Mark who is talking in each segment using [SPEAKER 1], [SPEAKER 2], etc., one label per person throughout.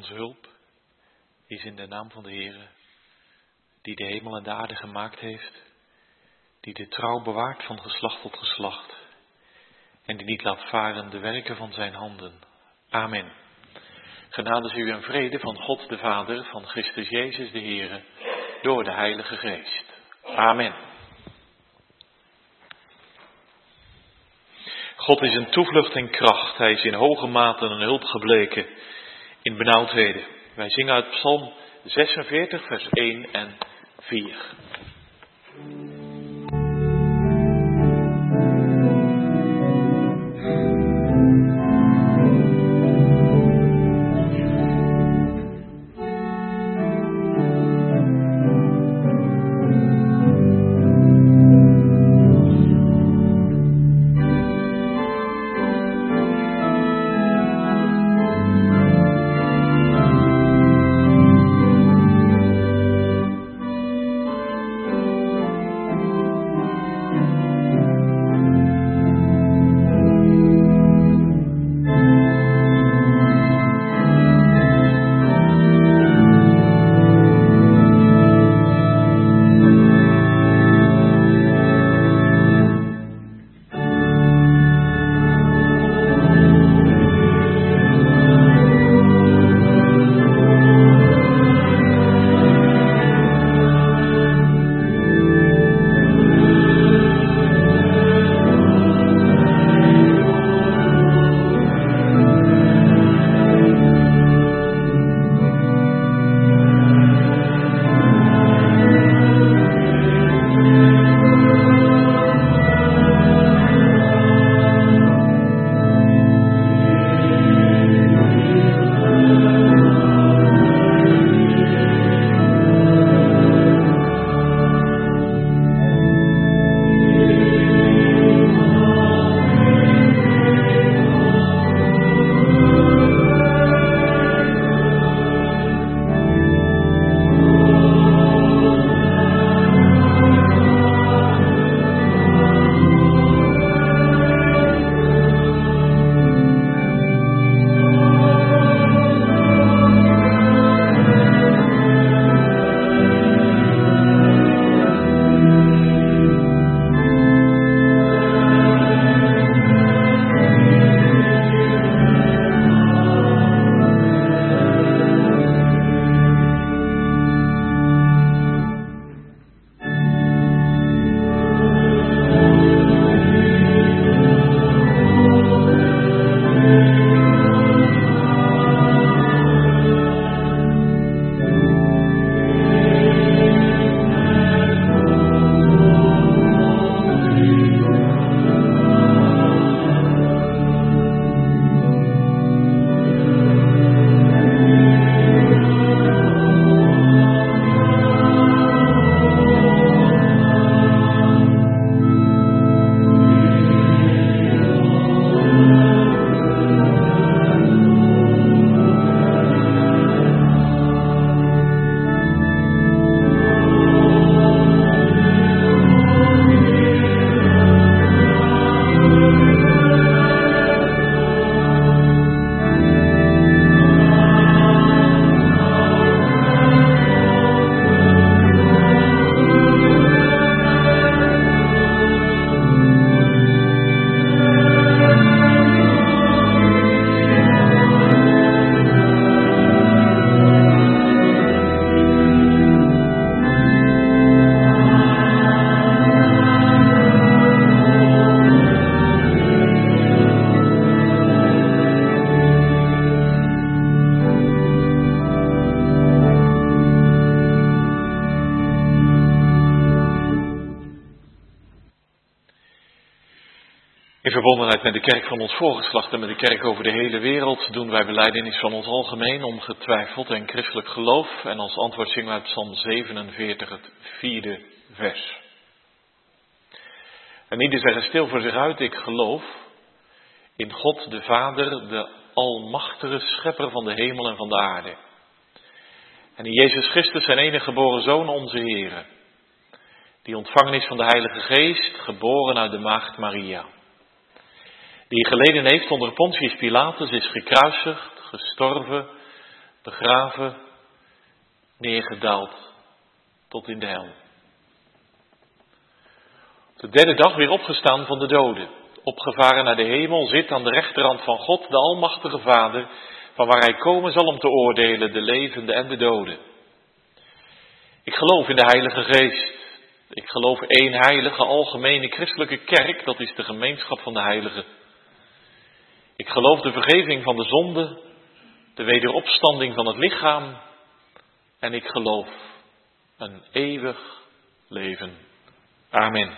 [SPEAKER 1] Onze hulp is in de naam van de Heere, die de hemel en de aarde gemaakt heeft, die de trouw bewaart van geslacht tot geslacht en die niet laat varen de werken van zijn handen. Amen. Genade zij u en vrede van God de Vader, van Christus Jezus de Heere, door de Heilige Geest. Amen. God is een toevlucht en kracht. Hij is in hoge mate een hulp gebleken in benauwdheden. Wij zingen uit Psalm 46, vers 1 en 4. In verbondenheid met de kerk van ons voorgeslacht en met de kerk over de hele wereld doen wij belijdenis van ons algemeen ongetwijfeld en christelijk geloof. En als antwoord zingen we uit Psalm 47 het 4e vers. En ieder zeggen stil voor zich uit, ik geloof in God de Vader, de almachtige schepper van de hemel en van de aarde. En in Jezus Christus zijn enige geboren Zoon, onze Heere, die ontvangen is van de Heilige Geest, geboren uit de maagd Maria. Die geleden heeft onder Pontius Pilatus, is gekruisigd, gestorven, begraven, neergedaald tot in de hel. Op de derde dag weer opgestaan van de doden, opgevaren naar de hemel, zit aan de rechterhand van God, de Almachtige Vader, van waar hij komen zal om te oordelen de levenden en de doden. Ik geloof in de Heilige Geest. Ik geloof één heilige, algemene christelijke kerk, dat is de gemeenschap van de heiligen. Ik geloof de vergeving van de zonde, de wederopstanding van het lichaam en ik geloof een eeuwig leven. Amen.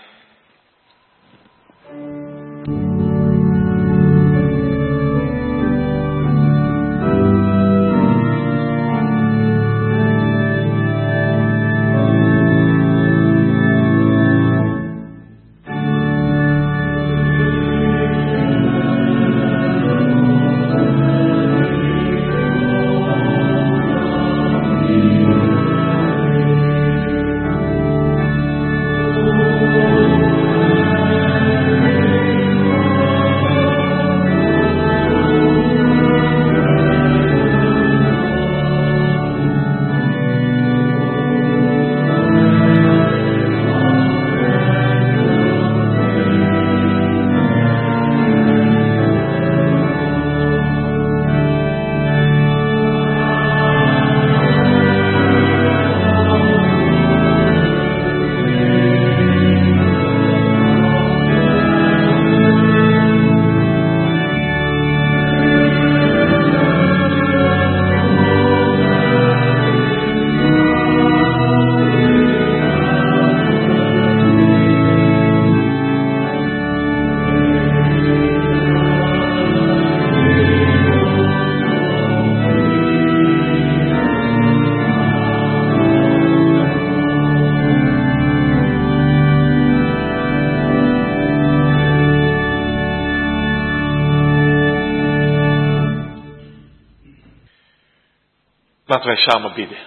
[SPEAKER 1] Laten wij samen bidden.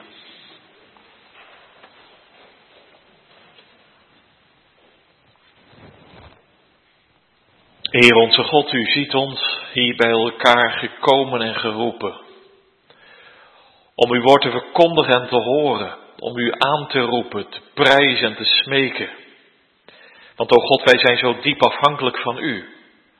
[SPEAKER 1] Heer onze God, u ziet ons hier bij elkaar gekomen en geroepen. Om uw woord te verkondigen en te horen. Om u aan te roepen, te prijzen en te smeken. Want o God, wij zijn zo diep afhankelijk van u.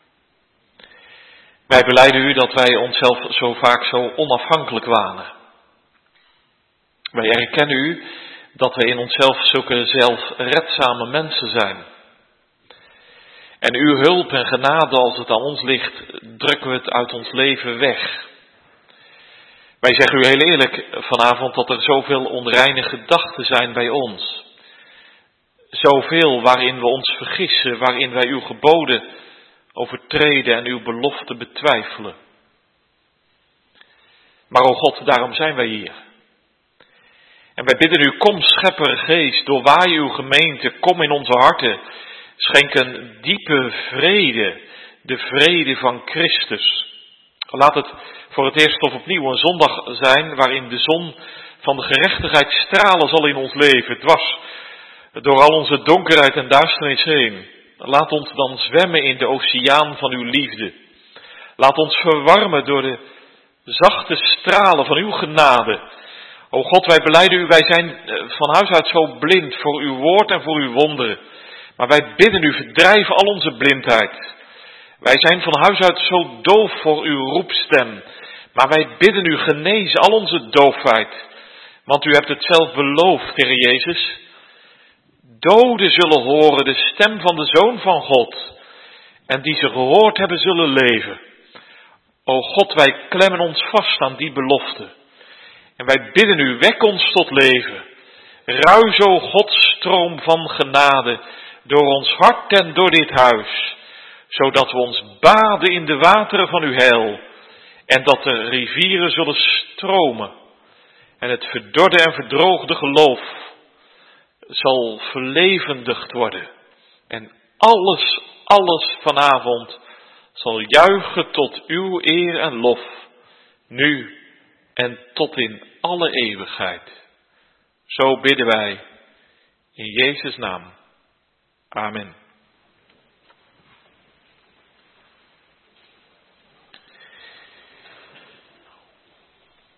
[SPEAKER 1] Wij belijden u dat wij onszelf zo vaak zo onafhankelijk wanen. Wij erkennen u dat wij in onszelf zulke zelfredzame mensen zijn. En uw hulp en genade, als het aan ons ligt, drukken we het uit ons leven weg. Wij zeggen u heel eerlijk vanavond dat er zoveel onreine gedachten zijn bij ons. Zoveel waarin we ons vergissen, waarin wij uw geboden overtreden en uw belofte betwijfelen. Maar o God, daarom zijn wij hier. En wij bidden u, kom schepper geest, doorwaai uw gemeente, kom in onze harten. Schenk een diepe vrede, de vrede van Christus. Laat het voor het eerst of opnieuw een zondag zijn waarin de zon van de gerechtigheid stralen zal in ons leven, dwars door al onze donkerheid en duisternis heen. Laat ons dan zwemmen in de oceaan van uw liefde. Laat ons verwarmen door de zachte stralen van uw genade. O God, wij belijden u, wij zijn van huis uit zo blind voor uw woord en voor uw wonderen. Maar wij bidden u, verdrijf al onze blindheid. Wij zijn van huis uit zo doof voor uw roepstem. Maar wij bidden u, genees al onze doofheid. Want u hebt het zelf beloofd, Heer Jezus. Doden zullen horen de stem van de Zoon van God. En die ze gehoord hebben zullen leven. O God, wij klemmen ons vast aan die belofte. En wij bidden u, wek ons tot leven. Ruis, o Gods stroom van genade, door ons hart en door dit huis. Zodat we ons baden in de wateren van uw heil. En dat de rivieren zullen stromen. En het verdorde en verdroogde geloof zal verlevendigd worden. En alles vanavond zal juichen tot uw eer en lof. Nu en tot in alle eeuwigheid. Zo bidden wij in Jezus' naam. Amen.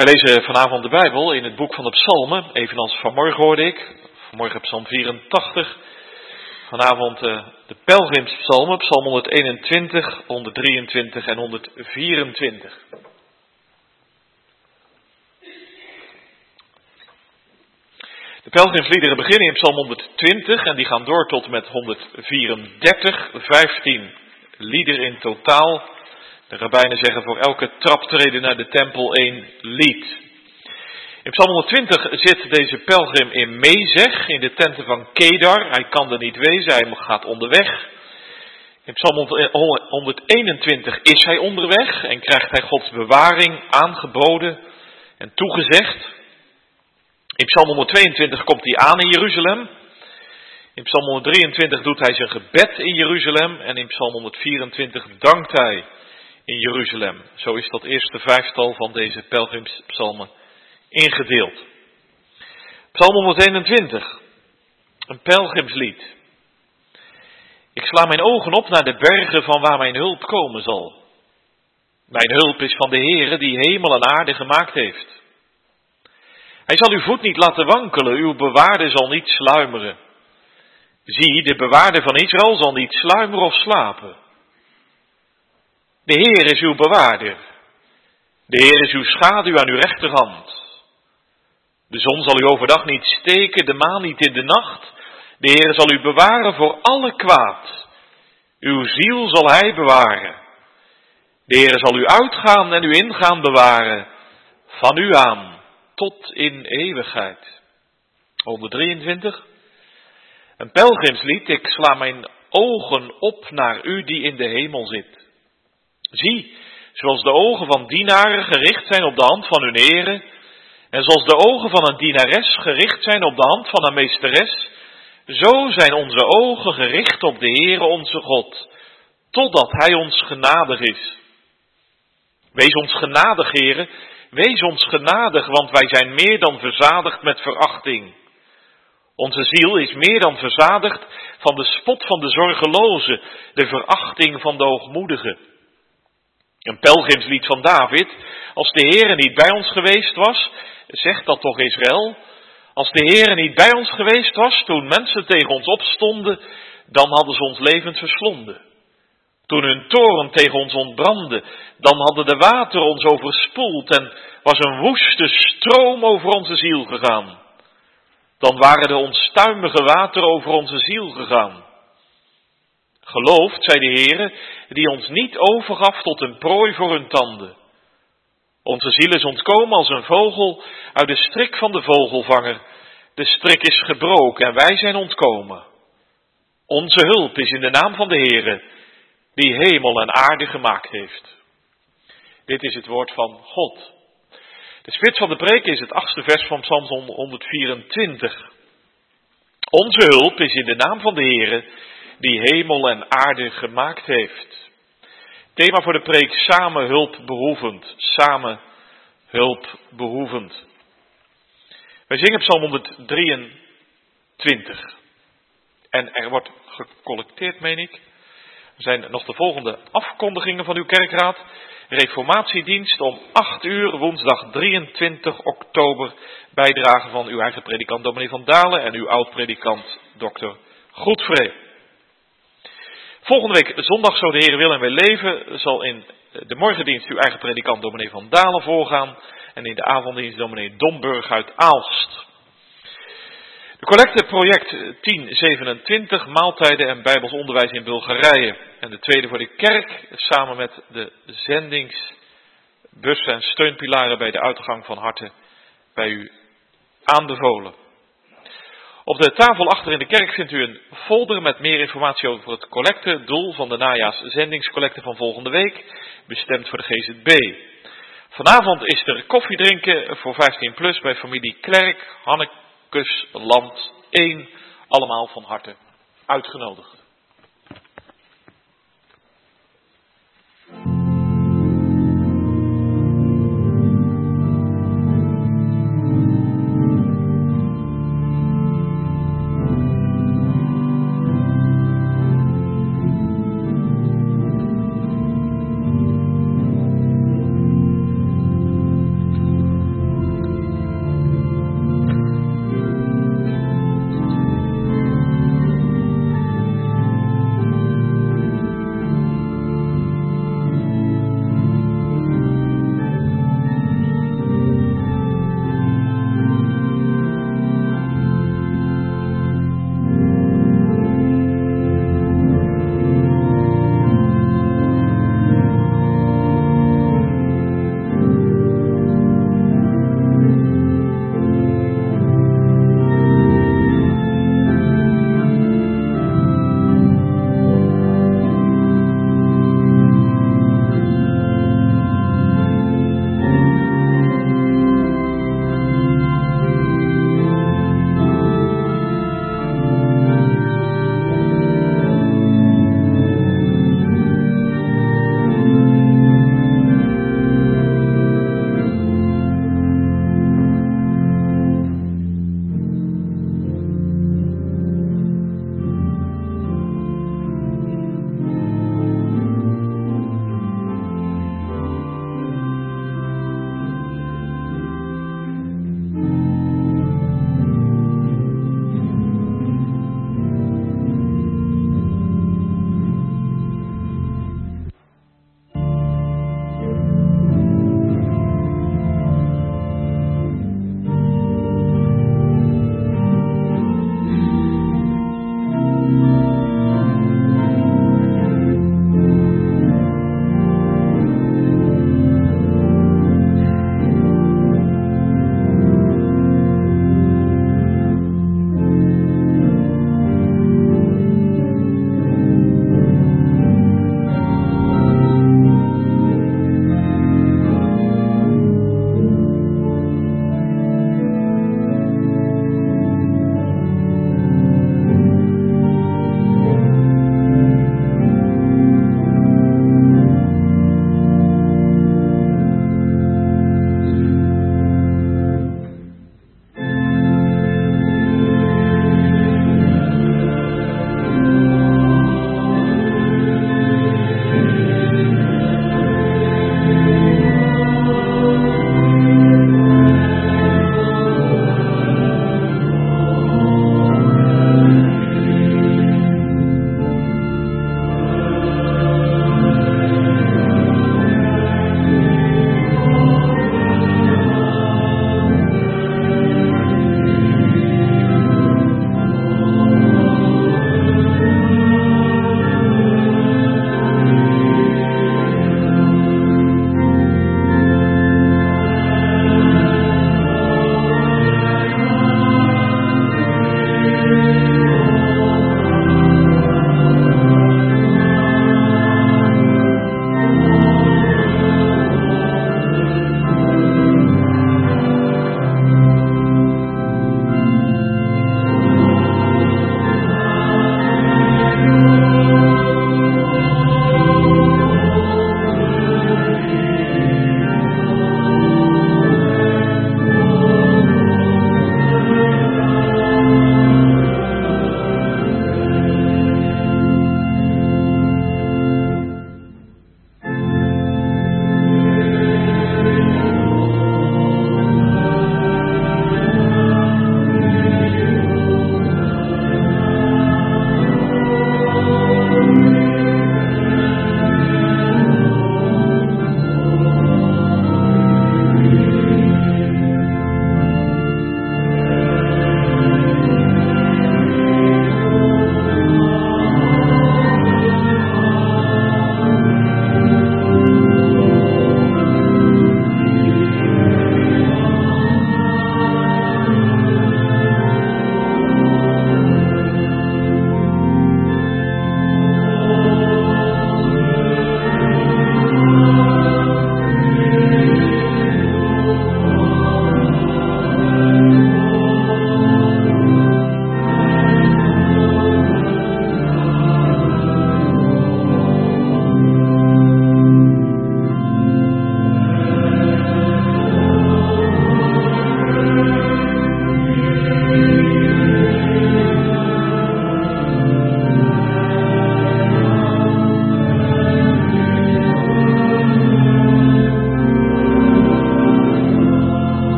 [SPEAKER 1] Wij lezen vanavond de Bijbel in het boek van de Psalmen, evenals vanmorgen hoorde ik. Vanmorgen Psalm 84. Vanavond de pelgrimspsalmen, Psalm 121, 123 en 124. De pelgrimsliederen beginnen in Psalm 120 en die gaan door tot met 134, 15 liederen in totaal. De rabbijnen zeggen voor elke traptreden naar de tempel 1 lied. In Psalm 120 zit deze pelgrim in Mezeg, in de tenten van Kedar. Hij kan er niet wezen, hij gaat onderweg. In Psalm 121 is hij onderweg en krijgt hij Gods bewaring aangeboden en toegezegd. In Psalm 122 komt hij aan in Jeruzalem. In Psalm 123 doet hij zijn gebed in Jeruzalem. En in Psalm 124 dankt hij in Jeruzalem. Zo is dat eerste vijftal van deze pelgrimspsalmen ingedeeld. Psalm 121, een pelgrimslied. Ik sla mijn ogen op naar de bergen van waar mijn hulp komen zal. Mijn hulp is van de Heere die hemel en aarde gemaakt heeft. Hij zal uw voet niet laten wankelen, uw bewaarde zal niet sluimeren. Zie, de bewaarde van Israël zal niet sluimeren of slapen. De Heer is uw bewaarder. De Heer is uw schaduw aan uw rechterhand. De zon zal u overdag niet steken, de maan niet in de nacht. De Heer zal u bewaren voor alle kwaad. Uw ziel zal hij bewaren. De Heer zal u uitgaan en u ingaan bewaren. Van u aan tot in eeuwigheid. 123. Een pelgrimslied, ik sla mijn ogen op naar u die in de hemel zit. Zie, zoals de ogen van dienaren gericht zijn op de hand van hun heren, en zoals de ogen van een dienares gericht zijn op de hand van haar meesteres, zo zijn onze ogen gericht op de Heere onze God, totdat Hij ons genadig is. Wees ons genadig, Heere, wees ons genadig, want wij zijn meer dan verzadigd met verachting. Onze ziel is meer dan verzadigd van de spot van de zorgeloze, de verachting van de hoogmoedige. Een pelgrimslied van David, als de Heere niet bij ons geweest was, zegt dat toch Israël, als de Heere niet bij ons geweest was, toen mensen tegen ons opstonden, dan hadden ze ons levend verslonden. Toen hun toorn tegen ons ontbrandde, dan hadden de wateren ons overspoeld en was een woeste stroom over onze ziel gegaan. Dan waren de onstuimige wateren over onze ziel gegaan. Geloofd, zei de Heere, die ons niet overgaf tot een prooi voor hun tanden. Onze ziel is ontkomen als een vogel uit de strik van de vogelvanger. De strik is gebroken en wij zijn ontkomen. Onze hulp is in de naam van de Heere, die hemel en aarde gemaakt heeft. Dit is het woord van God. De spits van de preek is het 8e vers van Psalm 124. Onze hulp is in de naam van de Heere, die hemel en aarde gemaakt heeft. Thema voor de preek, samen hulpbehoevend. Samen hulpbehoevend. Wij zingen Psalm 123. En er wordt gecollecteerd, meen ik. Er zijn nog de volgende afkondigingen van uw kerkraad. Reformatiedienst om 8 uur, woensdag 23 oktober. Bijdrage van uw eigen predikant dominee Van Dalen en uw oud-predikant dokter Goedvree. Volgende week zondag, zo de Heer wil en wij leven, zal in de morgendienst uw eigen predikant dominee Van Dalen voorgaan. En in de avonddienst dominee Domburg uit Aalst. De collecteproject 1027, maaltijden en bijbels onderwijs in Bulgarije. En de tweede voor de kerk, samen met de zendingsbussen en steunpilaren bij de uitgang van harte bij u aanbevolen. Op de tafel achter in de kerk vindt u een folder met meer informatie over het collecte, doel van de najaarszendingscollecte van volgende week, bestemd voor de GZB. Vanavond is er koffiedrinken voor 15+ bij familie Klerk, Hannekes, Land 1, allemaal van harte uitgenodigd.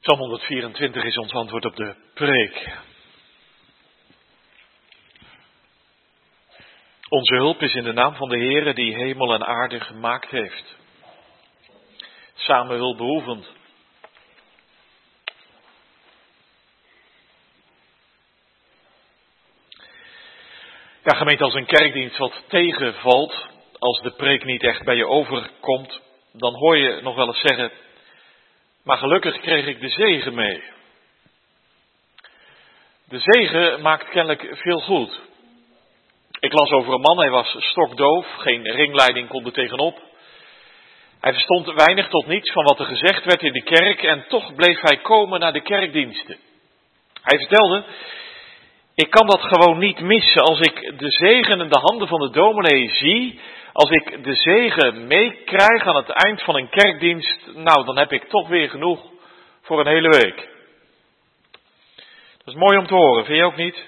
[SPEAKER 1] Psalm 124 is ons antwoord op de preek. Onze hulp is in de naam van de Heere die hemel en aarde gemaakt heeft. Samen hulpbehoevend. Ja, gemeente, als een kerkdienst wat tegenvalt, als de preek niet echt bij je overkomt, dan hoor je nog wel eens zeggen, maar gelukkig kreeg ik de zegen mee. De zegen maakt kennelijk veel goed. Ik las over een man, hij was stokdoof, geen ringleiding kon er tegenop. Hij verstond weinig tot niets van wat er gezegd werd in de kerk en toch bleef hij komen naar de kerkdiensten. Hij vertelde, ik kan dat gewoon niet missen als ik de zegen in de handen van de dominee zie. Als ik de zegen meekrijg aan het eind van een kerkdienst, nou dan heb ik toch weer genoeg voor een hele week. Dat is mooi om te horen, vind je ook niet?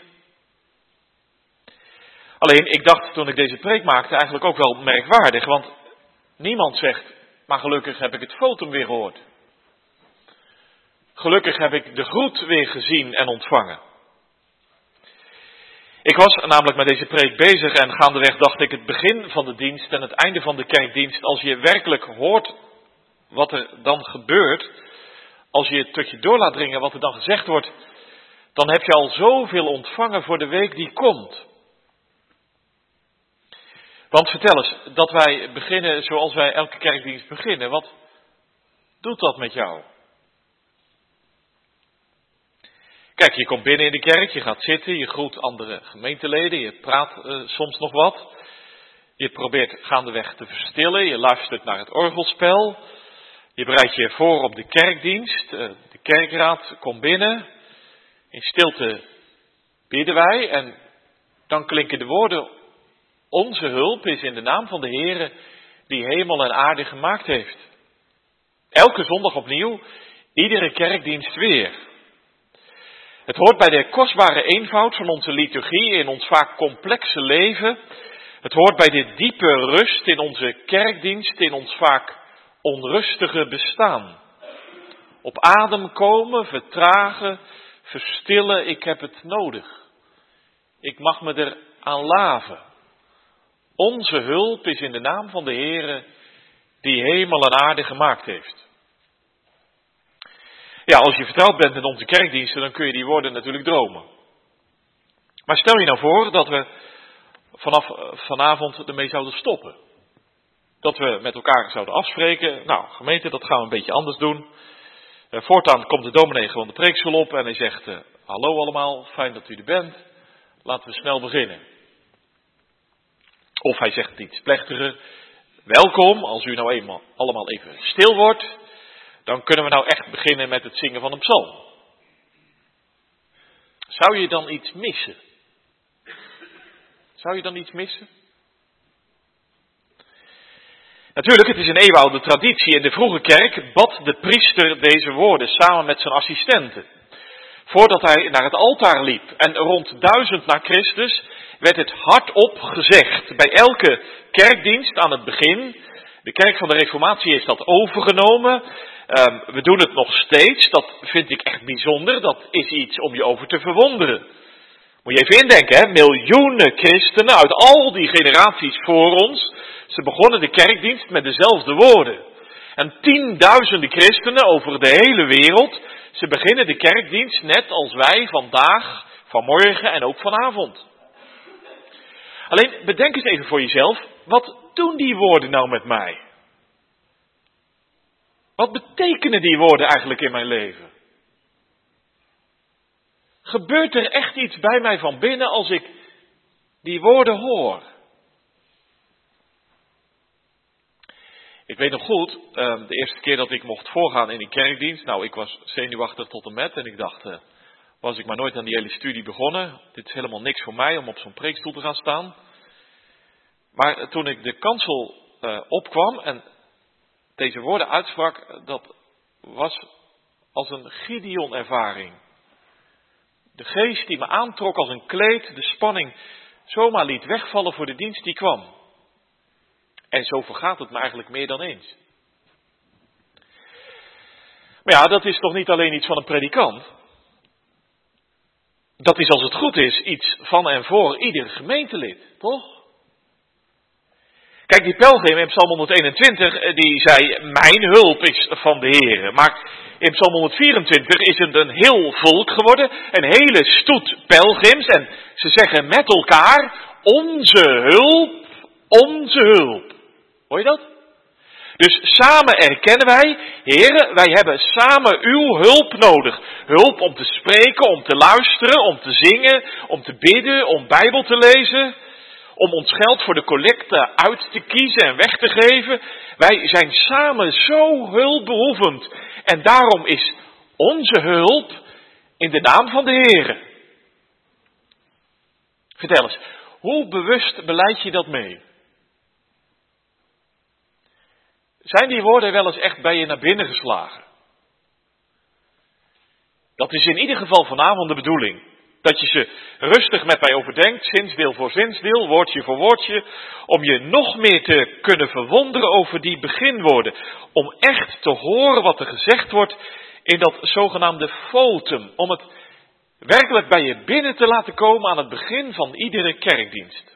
[SPEAKER 1] Alleen, ik dacht toen ik deze preek maakte eigenlijk ook wel merkwaardig, want niemand zegt, maar gelukkig heb ik het fotum weer gehoord. Gelukkig heb ik de groet weer gezien en ontvangen. Ik was namelijk met deze preek bezig en gaandeweg dacht ik het begin van de dienst en het einde van de kerkdienst, als je werkelijk hoort wat er dan gebeurt, als je het tot je door laat dringen wat er dan gezegd wordt, dan heb je al zoveel ontvangen voor de week die komt. Want vertel eens, dat wij beginnen zoals wij elke kerkdienst beginnen, wat doet dat met jou? Kijk, je komt binnen in de kerk, je gaat zitten, je groet andere gemeenteleden, je praat soms nog wat. Je probeert gaandeweg te verstillen, je luistert naar het orgelspel. Je bereidt je voor op de kerkdienst, de kerkraad komt binnen. In stilte bidden wij en dan klinken de woorden, onze hulp is in de naam van de Heere die hemel en aarde gemaakt heeft. Elke zondag opnieuw, iedere kerkdienst weer. Het hoort bij de kostbare eenvoud van onze liturgie in ons vaak complexe leven. Het hoort bij de diepe rust in onze kerkdienst, in ons vaak onrustige bestaan. Op adem komen, vertragen, verstillen, ik heb het nodig. Ik mag me er aan laven. Onze hulp is in de naam van de Heere die hemel en aarde gemaakt heeft. Ja, als je vertrouwd bent in onze kerkdiensten, dan kun je die woorden natuurlijk dromen. Maar stel je nou voor dat we vanaf vanavond ermee zouden stoppen. Dat we met elkaar zouden afspreken, nou gemeente, dat gaan we een beetje anders doen. Voortaan komt de dominee gewoon de preekstoel op en hij zegt, hallo allemaal, fijn dat u er bent, laten we snel beginnen. Of hij zegt iets plechtiger, welkom, als u nou eenmaal allemaal even stil wordt, dan kunnen we nou echt beginnen met het zingen van een psalm. Zou je dan iets missen? Zou je dan iets missen? Natuurlijk, het is een eeuwenoude traditie. In de vroege kerk bad de priester deze woorden samen met zijn assistenten. Voordat hij naar het altaar liep. En rond 1000 na Christus werd het hardop gezegd. Bij elke kerkdienst aan het begin. De kerk van de Reformatie heeft dat overgenomen. We doen het nog steeds. Dat vind ik echt bijzonder. Dat is iets om je over te verwonderen. Moet je even indenken, hè? Miljoenen christenen uit al die generaties voor ons. Ze begonnen de kerkdienst met dezelfde woorden. En tienduizenden christenen over de hele wereld. Ze beginnen de kerkdienst net als wij vandaag, vanmorgen en ook vanavond. Alleen bedenk eens even voor jezelf. Wat doen die woorden nou met mij? Wat betekenen die woorden eigenlijk in mijn leven? Gebeurt er echt iets bij mij van binnen als ik die woorden hoor? Ik weet nog goed, de eerste keer dat ik mocht voorgaan in een kerkdienst. Nou, ik was zenuwachtig tot en met en ik dacht, was ik maar nooit aan die hele studie begonnen. Dit is helemaal niks voor mij om op zo'n preekstoel te gaan staan. Maar toen ik de kansel opkwam en deze woorden uitsprak, dat was als een Gideon-ervaring. De geest die me aantrok als een kleed, de spanning zomaar liet wegvallen voor de dienst die kwam. En zo vergaat het me eigenlijk meer dan eens. Maar ja, dat is toch niet alleen iets van een predikant? Dat is, als het goed is, iets van en voor ieder gemeentelid, toch? Kijk, die pelgrim in Psalm 121, die zei, mijn hulp is van de Heere. Maar in Psalm 124 is het een heel volk geworden, een hele stoet pelgrims. En ze zeggen met elkaar, onze hulp, onze hulp. Hoor je dat? Dus samen erkennen wij, Heere, wij hebben samen uw hulp nodig. Hulp om te spreken, om te luisteren, om te zingen, om te bidden, om Bijbel te lezen. Om ons geld voor de collecte uit te kiezen en weg te geven. Wij zijn samen zo hulpbehoevend. En daarom is onze hulp in de naam van de Heere. Vertel eens, hoe bewust beleid je dat mee? Zijn die woorden wel eens echt bij je naar binnen geslagen? Dat is in ieder geval vanavond de bedoeling. Dat je ze rustig met mij overdenkt, zinsdeel voor zinsdeel, woordje voor woordje, om je nog meer te kunnen verwonderen over die beginwoorden. Om echt te horen wat er gezegd wordt in dat zogenaamde fotum. Om het werkelijk bij je binnen te laten komen aan het begin van iedere kerkdienst.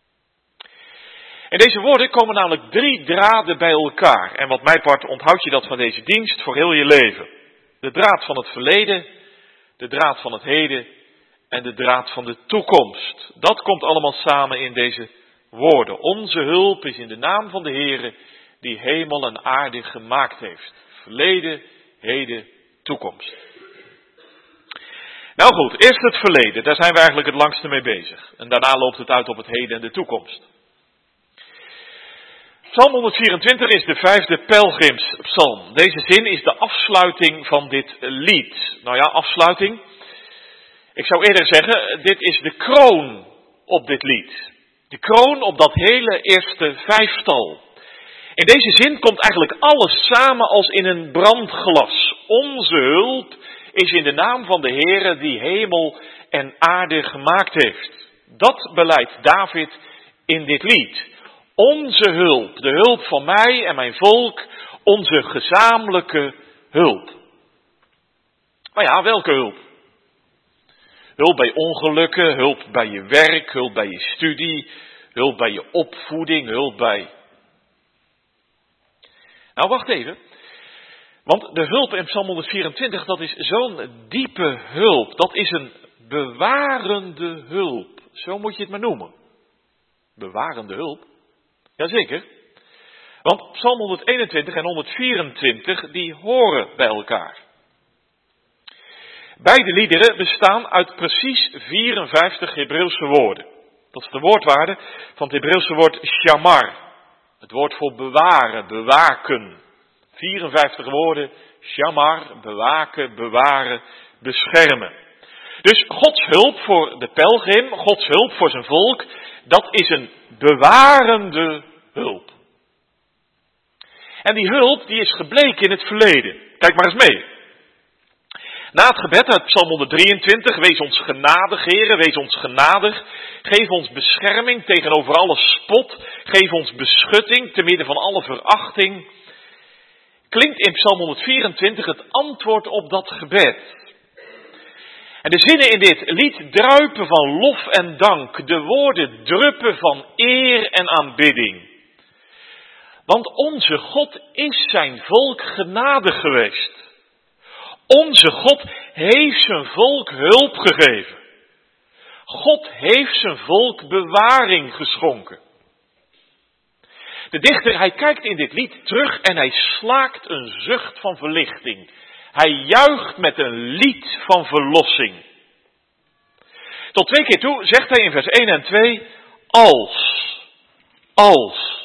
[SPEAKER 1] In deze woorden komen namelijk 3 draden bij elkaar. En wat mij part onthoud je dat van deze dienst voor heel je leven. De draad van het verleden, de draad van het heden en de draad van de toekomst. Dat komt allemaal samen in deze woorden. Onze hulp is in de naam van de Heere die hemel en aarde gemaakt heeft. Verleden, heden, toekomst. Nou goed, eerst het verleden. Daar zijn we eigenlijk het langste mee bezig. En daarna loopt het uit op het heden en de toekomst. Psalm 124 is de 5e pelgrimspsalm. Deze zin is de afsluiting van dit lied. Nou ja, afsluiting. Ik zou eerder zeggen, dit is de kroon op dit lied. De kroon op dat hele eerste 5-tal. In deze zin komt eigenlijk alles samen als in een brandglas. Onze hulp is in de naam van de Heere die hemel en aarde gemaakt heeft. Dat beleidt David in dit lied. Onze hulp, de hulp van mij en mijn volk, onze gezamenlijke hulp. Maar ja, welke hulp? Hulp bij ongelukken, hulp bij je werk, hulp bij je studie, hulp bij je opvoeding, hulp bij... Nou, wacht even. Want de hulp in Psalm 124, dat is zo'n diepe hulp. Dat is een bewarende hulp. Zo moet je het maar noemen. Bewarende hulp. Jazeker. Want Psalm 121 en 124, die horen bij elkaar. Beide liederen bestaan uit precies 54 Hebreeuwse woorden. Dat is de woordwaarde van het Hebreeuwse woord shamar. Het woord voor bewaren, bewaken. 54 woorden, shamar, bewaken, bewaren, beschermen. Dus Gods hulp voor de pelgrim, Gods hulp voor zijn volk, dat is een bewarende hulp. En die hulp, die is gebleken in het verleden. Kijk maar eens mee. Na het gebed uit Psalm 123, wees ons genadig, Heere, wees ons genadig. Geef ons bescherming tegenover alle spot. Geef ons beschutting te midden van alle verachting. Klinkt in Psalm 124 het antwoord op dat gebed. En de zinnen in dit lied druipen van lof en dank. De woorden druppen van eer en aanbidding. Want onze God is zijn volk genadig geweest. Onze God heeft zijn volk hulp gegeven. God heeft zijn volk bewaring geschonken. De dichter, hij kijkt in dit lied terug en hij slaakt een zucht van verlichting. Hij juicht met een lied van verlossing. Tot 2 keer toe zegt hij in vers 1 en 2, als.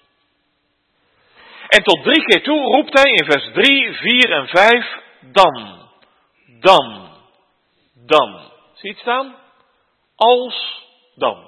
[SPEAKER 1] En tot 3 keer toe roept hij in vers 3, 4 en 5, dan. Zie je het staan? Als, dan.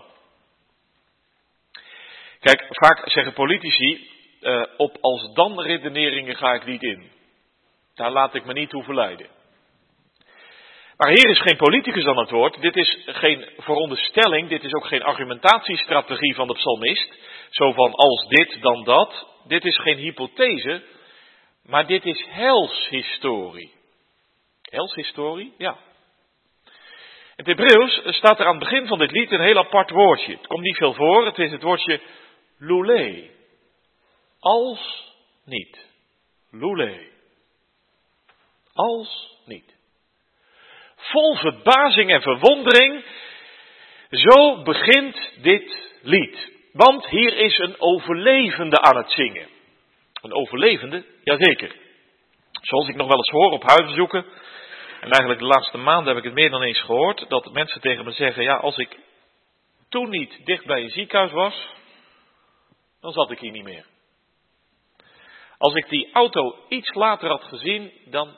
[SPEAKER 1] Kijk, vaak zeggen politici, op als dan redeneringen ga ik niet in. Daar laat ik me niet toe verleiden. Maar hier is geen politicus aan het woord. Dit is geen veronderstelling. Dit is ook geen argumentatiestrategie van de psalmist. Zo van als dit, dan dat. Dit is geen hypothese. Maar dit is helshistorie. Helshistorie? Ja. In het Hebreeuws staat er aan het begin van dit lied een heel apart woordje. Het komt niet veel voor, het is het woordje loulé. Als niet. Loulé. Als niet. Vol verbazing en verwondering, zo begint dit lied. Want hier is een overlevende aan het zingen. Een overlevende? Jazeker. Zoals ik nog wel eens hoor op huisbezoeken. En eigenlijk de laatste maanden heb ik het meer dan eens gehoord. Dat mensen tegen me zeggen, ja, als ik toen niet dicht bij een ziekenhuis was, dan zat ik hier niet meer. Als ik die auto iets later had gezien, dan,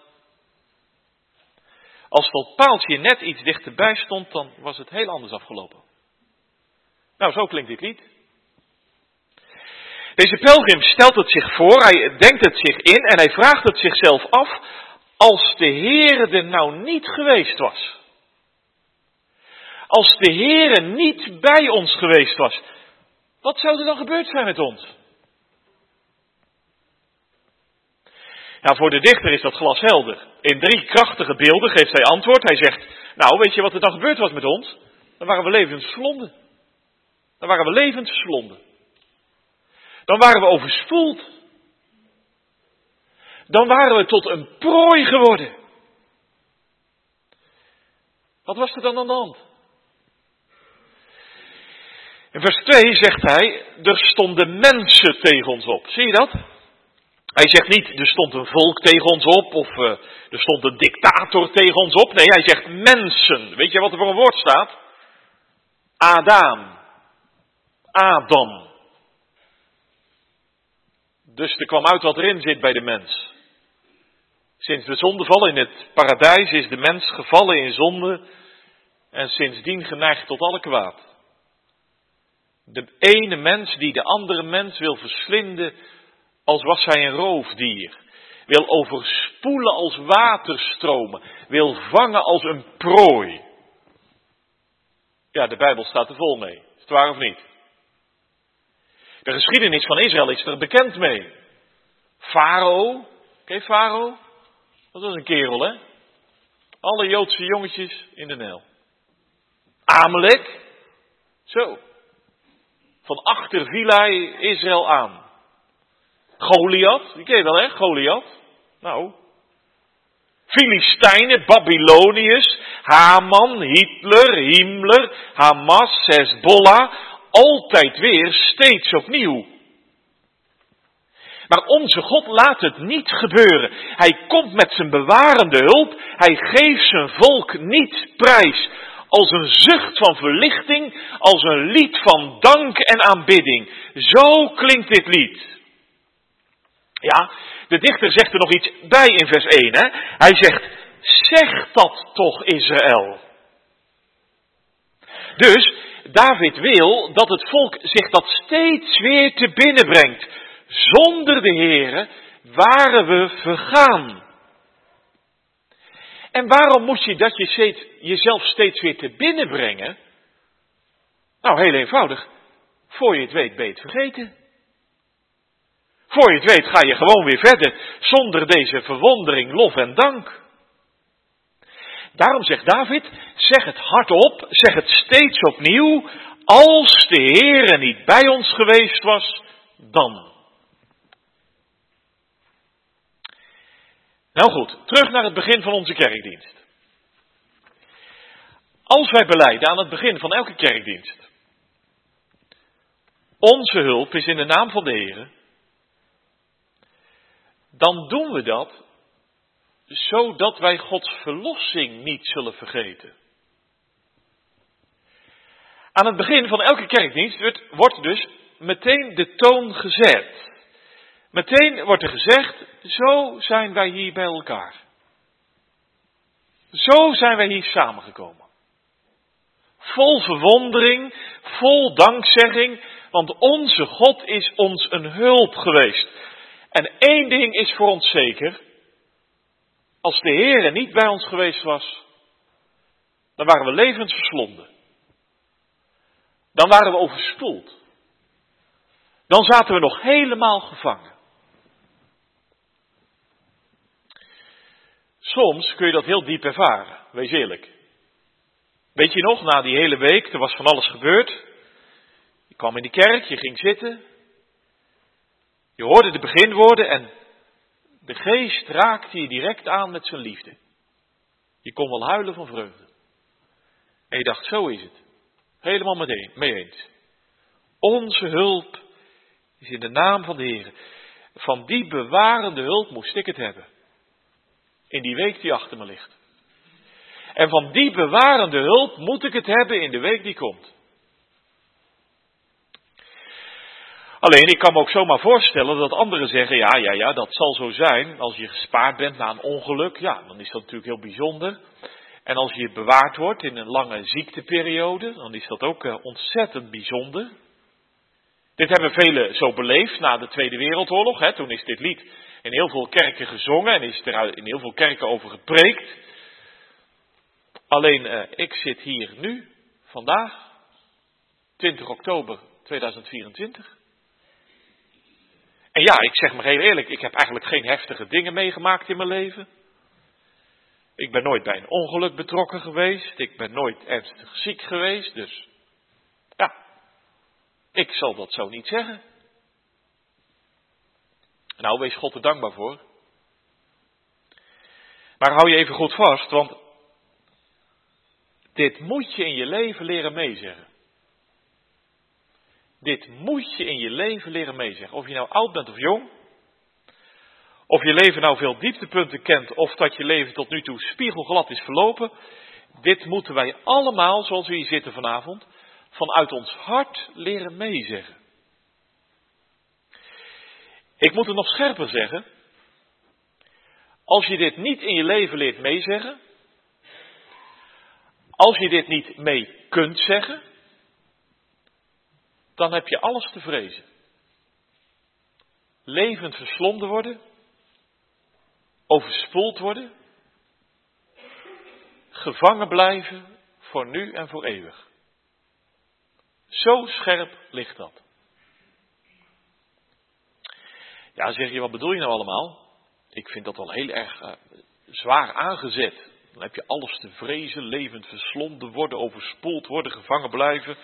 [SPEAKER 1] als dat paaltje net iets dichterbij stond, dan was het heel anders afgelopen. Nou, zo klinkt dit lied. Deze pelgrim stelt het zich voor, hij denkt het zich in en hij vraagt het zichzelf af, als de Heere er nou niet geweest was. Als de Heere niet bij ons geweest was, wat zou er dan gebeurd zijn met ons? Ja, voor de dichter is dat glashelder. In 3 krachtige beelden geeft hij antwoord. Hij zegt, nou, weet je wat er dan gebeurd was met ons? Dan waren we levend verslonden. Dan waren we levend verslonden. Dan waren we overspoeld. Dan waren we tot een prooi geworden. Wat was er dan aan de hand? In vers 2 zegt hij, er stonden mensen tegen ons op. Zie je dat? Hij zegt niet, er stond een volk tegen ons op of er stond een dictator tegen ons op. Nee, hij zegt mensen. Weet je wat er voor een woord staat? Adam. Dus er kwam uit wat erin zit bij de mens. Sinds de zondeval in het paradijs is de mens gevallen in zonde en sindsdien geneigd tot alle kwaad. De ene mens die de andere mens wil verslinden als was hij een roofdier. Wil overspoelen als waterstromen. Wil vangen als een prooi. Ja, de Bijbel staat er vol mee. Is het waar of niet? De geschiedenis van Israël is er bekend mee. Farao. Ken je Farao? Dat was een kerel, hè? Alle Joodse jongetjes in de Nijl. Amalek. Zo. Van achter viel hij Israël aan. Goliath, die ken je wel, hè? Goliath. Nou. Filistijnen, Babyloniërs, Haman, Hitler, Himmler, Hamas, Hezbollah. Altijd weer, steeds opnieuw. Maar onze God laat het niet gebeuren. Hij komt met zijn bewarende hulp. Hij geeft zijn volk niet prijs. Als een zucht van verlichting, als een lied van dank en aanbidding. Zo klinkt dit lied. Ja, de dichter zegt er nog iets bij in vers 1. Hè? Hij zegt, zeg dat toch Israël. Dus David wil dat het volk zich dat steeds weer te binnen brengt. Zonder de Heere waren we vergaan. En waarom moet je dat jezelf steeds weer te binnen brengen? Nou, heel eenvoudig. Voor je het weet ben je het vergeten. Voor je het weet ga je gewoon weer verder zonder deze verwondering, lof en dank. Daarom zegt David, zeg het hardop, zeg het steeds opnieuw. Als de Heere niet bij ons geweest was, dan. Nou goed, terug naar het begin van onze kerkdienst. Als wij belijden aan het begin van elke kerkdienst. Onze hulp is in de naam van de Heere. Dan doen we dat zodat wij Gods verlossing niet zullen vergeten. Aan het begin van elke kerkdienst wordt dus meteen de toon gezet. Meteen wordt er gezegd, zo zijn wij hier bij elkaar. Zo zijn wij hier samengekomen. Vol verwondering, vol dankzegging, want onze God is ons een hulp geweest. En één ding is voor ons zeker. Als de Heere niet bij ons geweest was, dan waren we levend verslonden. Dan waren we overspoeld. Dan zaten we nog helemaal gevangen.
[SPEAKER 2] Soms kun je dat heel diep ervaren, wees eerlijk. Weet je nog, na die hele week, er was van alles gebeurd. Je kwam in die kerk, je ging zitten. Je hoorde de beginwoorden en de geest raakte je direct aan met zijn liefde. Je kon wel huilen van vreugde. En je dacht, zo is het. Helemaal mee eens. Onze hulp is in de naam van de Heer. Van die bewarende hulp moest ik het hebben. In die week die achter me ligt. En van die bewarende hulp moet ik het hebben in de week die komt. Alleen, ik kan me ook zomaar voorstellen dat anderen zeggen, ja, dat zal zo zijn. Als je gespaard bent na een ongeluk, ja, dan is dat natuurlijk heel bijzonder. En als je bewaard wordt in een lange ziekteperiode, dan is dat ook ontzettend bijzonder. Dit hebben velen zo beleefd na de Tweede Wereldoorlog. Hè. Toen is dit lied in heel veel kerken gezongen en is er in heel veel kerken over gepreekt. Alleen, ik zit hier nu, vandaag, 20 oktober 2024. En ja, ik zeg maar heel eerlijk, ik heb eigenlijk geen heftige dingen meegemaakt in mijn leven. Ik ben nooit bij een ongeluk betrokken geweest. Ik ben nooit ernstig ziek geweest. Dus ja, ik zal dat zo niet zeggen. Nou, wees God er dankbaar voor. Maar hou je even goed vast, want dit moet je in je leven leren meezeggen. Dit moet je in je leven leren meezeggen. Of je nou oud bent of jong. Of je leven nou veel dieptepunten kent. Of dat je leven tot nu toe spiegelglad is verlopen. Dit moeten wij allemaal, zoals we hier zitten vanavond, vanuit ons hart leren meezeggen. Ik moet het nog scherper zeggen. Als je dit niet in je leven leert meezeggen. Als je dit niet mee kunt zeggen. Dan heb je alles te vrezen. Levend verslonden worden. Overspoeld worden. Gevangen blijven voor nu en voor eeuwig. Zo scherp ligt dat. Ja, zeg je, wat bedoel je nou allemaal? Ik vind dat wel heel erg zwaar aangezet. Dan heb je alles te vrezen, levend verslonden worden, overspoeld worden, gevangen blijven.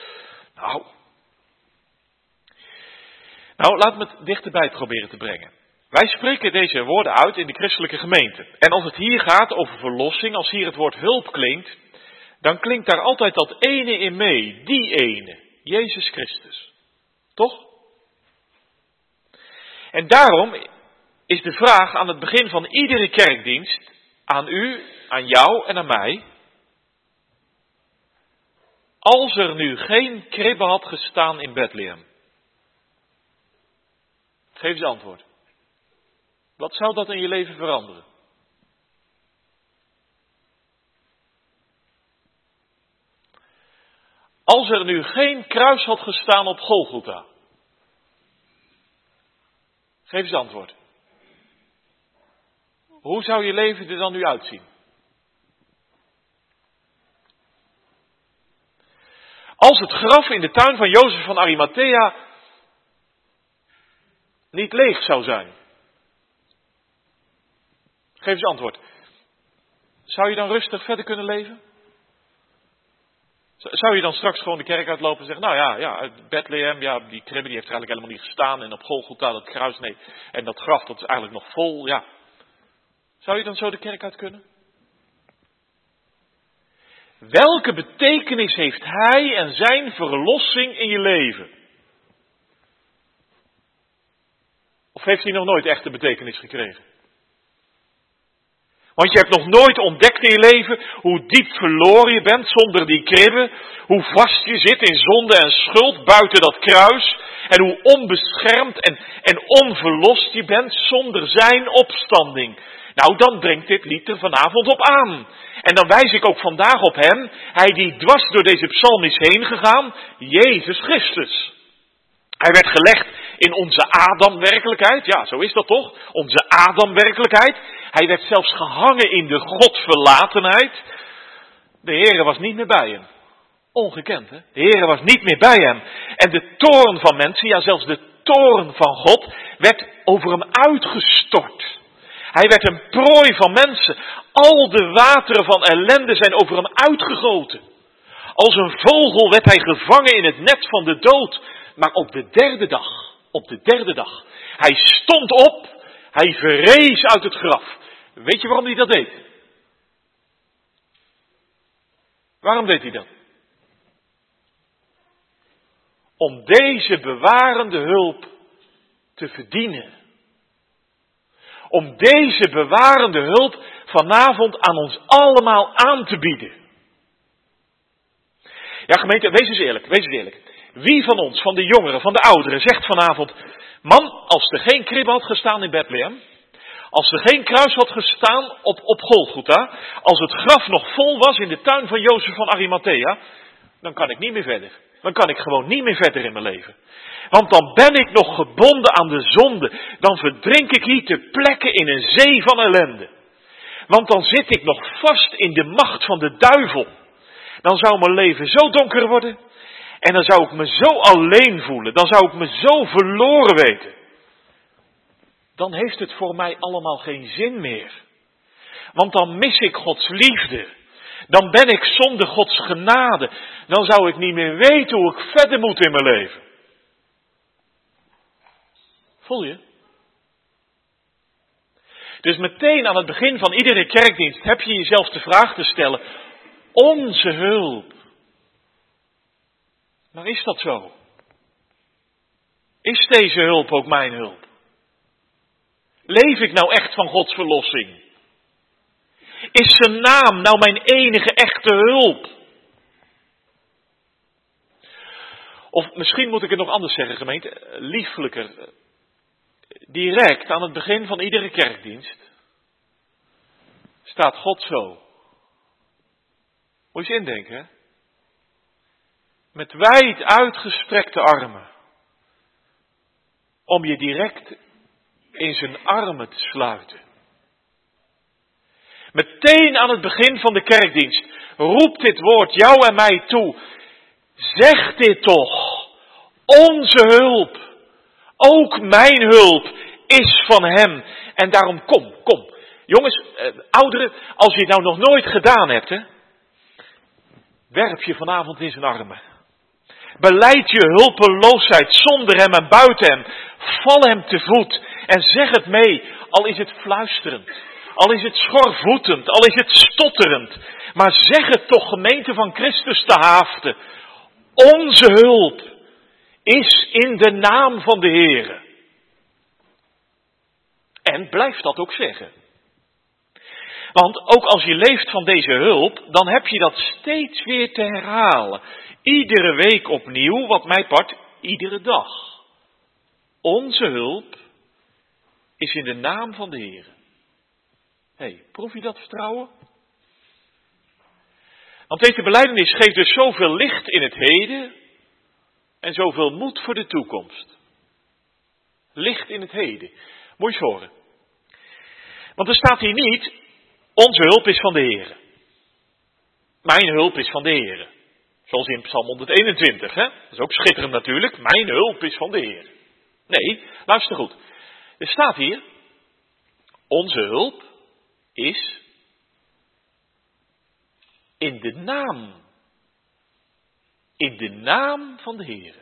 [SPEAKER 2] Nou, laat me het dichterbij proberen te brengen. Wij spreken deze woorden uit in de christelijke gemeente. En als het hier gaat over verlossing, als hier het woord hulp klinkt, dan klinkt daar altijd dat ene in mee, die ene, Jezus Christus. Toch? En daarom is de vraag aan het begin van iedere kerkdienst, aan u, aan jou en aan mij, als er nu geen kribbe had gestaan in Bethlehem, geef eens antwoord. Wat zou dat in je leven veranderen? Als er nu geen kruis had gestaan op Golgotha. Geef eens antwoord. Hoe zou je leven er dan nu uitzien? Als het graf in de tuin van Jozef van Arimathea niet leeg zou zijn. Geef eens antwoord. Zou je dan rustig verder kunnen leven? Zou je dan straks gewoon de kerk uitlopen en zeggen, nou ja, Bethlehem, ja, die kribbe die heeft er eigenlijk helemaal niet gestaan. En op Golgotha, dat kruis, nee. En dat graf, dat is eigenlijk nog vol, ja. Zou je dan zo de kerk uit kunnen? Welke betekenis heeft hij en zijn verlossing in je leven? Of heeft hij nog nooit echt de betekenis gekregen? Want je hebt nog nooit ontdekt in je leven hoe diep verloren je bent zonder die kribbe. Hoe vast je zit in zonde en schuld buiten dat kruis. En hoe onbeschermd en onverlost je bent zonder zijn opstanding. Nou, dan brengt dit lied er vanavond op aan. En dan wijs ik ook vandaag op hem. Hij die dwars door deze psalm is heen gegaan. Jezus Christus. Hij werd gelegd in onze Adam-werkelijkheid. Ja, zo is dat toch? Onze Adam-werkelijkheid. Hij werd zelfs gehangen in de godverlatenheid. De Heere was niet meer bij hem. Ongekend, hè? De Heere was niet meer bij hem. En de toorn van mensen, ja zelfs de toorn van God, werd over hem uitgestort. Hij werd een prooi van mensen. Al de wateren van ellende zijn over hem uitgegoten. Als een vogel werd hij gevangen in het net van de dood. Maar op de derde dag, hij stond op, hij verrees uit het graf. Weet je waarom hij dat deed? Waarom deed hij dat? Om deze bewarende hulp te verdienen. Om deze bewarende hulp vanavond aan ons allemaal aan te bieden. Ja, gemeente, wees eens eerlijk. Wie van ons, van de jongeren, van de ouderen, zegt vanavond: man, als er geen kribbe had gestaan in Bethlehem, als er geen kruis had gestaan op Golgotha, als het graf nog vol was in de tuin van Jozef van Arimathea, dan kan ik niet meer verder. Dan kan ik gewoon niet meer verder in mijn leven. Want dan ben ik nog gebonden aan de zonde. Dan verdrink ik hier ter plekke in een zee van ellende. Want dan zit ik nog vast in de macht van de duivel. Dan zou mijn leven zo donker worden. En dan zou ik me zo alleen voelen. Dan zou ik me zo verloren weten. Dan heeft het voor mij allemaal geen zin meer. Want dan mis ik Gods liefde. Dan ben ik zonder Gods genade. Dan zou ik niet meer weten hoe ik verder moet in mijn leven. Voel je? Dus meteen aan het begin van iedere kerkdienst heb je jezelf de vraag te stellen: onze hulp. Maar is dat zo? Is deze hulp ook mijn hulp? Leef ik nou echt van Gods verlossing? Is zijn naam nou mijn enige echte hulp? Of misschien moet ik het nog anders zeggen, gemeente, liefelijker. Direct aan het begin van iedere kerkdienst staat God zo. Moet je eens indenken, hè? Met wijd uitgestrekte armen. Om je direct in zijn armen te sluiten. Meteen aan het begin van de kerkdienst roept dit woord jou en mij toe. Zeg dit toch. Onze hulp, ook mijn hulp, is van hem. En daarom kom. Jongens, ouderen, als je het nou nog nooit gedaan hebt, hè, werp je vanavond in zijn armen. Belijd je hulpeloosheid zonder hem en buiten hem. Val hem te voet en zeg het mee, al is het fluisterend. Al is het schorvoetend, al is het stotterend. Maar zeg het toch, gemeente van Christus te Haaften. Onze hulp is in de naam van de Heere. En blijf dat ook zeggen. Want ook als je leeft van deze hulp, dan heb je dat steeds weer te herhalen. Iedere week opnieuw, wat mij part, iedere dag. Onze hulp is in de naam van de Heere. Proef je dat vertrouwen? Want deze belijdenis geeft dus zoveel licht in het heden en zoveel moed voor de toekomst. Licht in het heden. Moet je eens horen. Want er staat hier niet, onze hulp is van de Heere. Mijn hulp is van de Heere. Zoals in Psalm 121, hè? Dat is ook schitterend natuurlijk. Mijn hulp is van de Heere. Nee, luister goed. Er staat hier, onze hulp is in de naam van de Heere.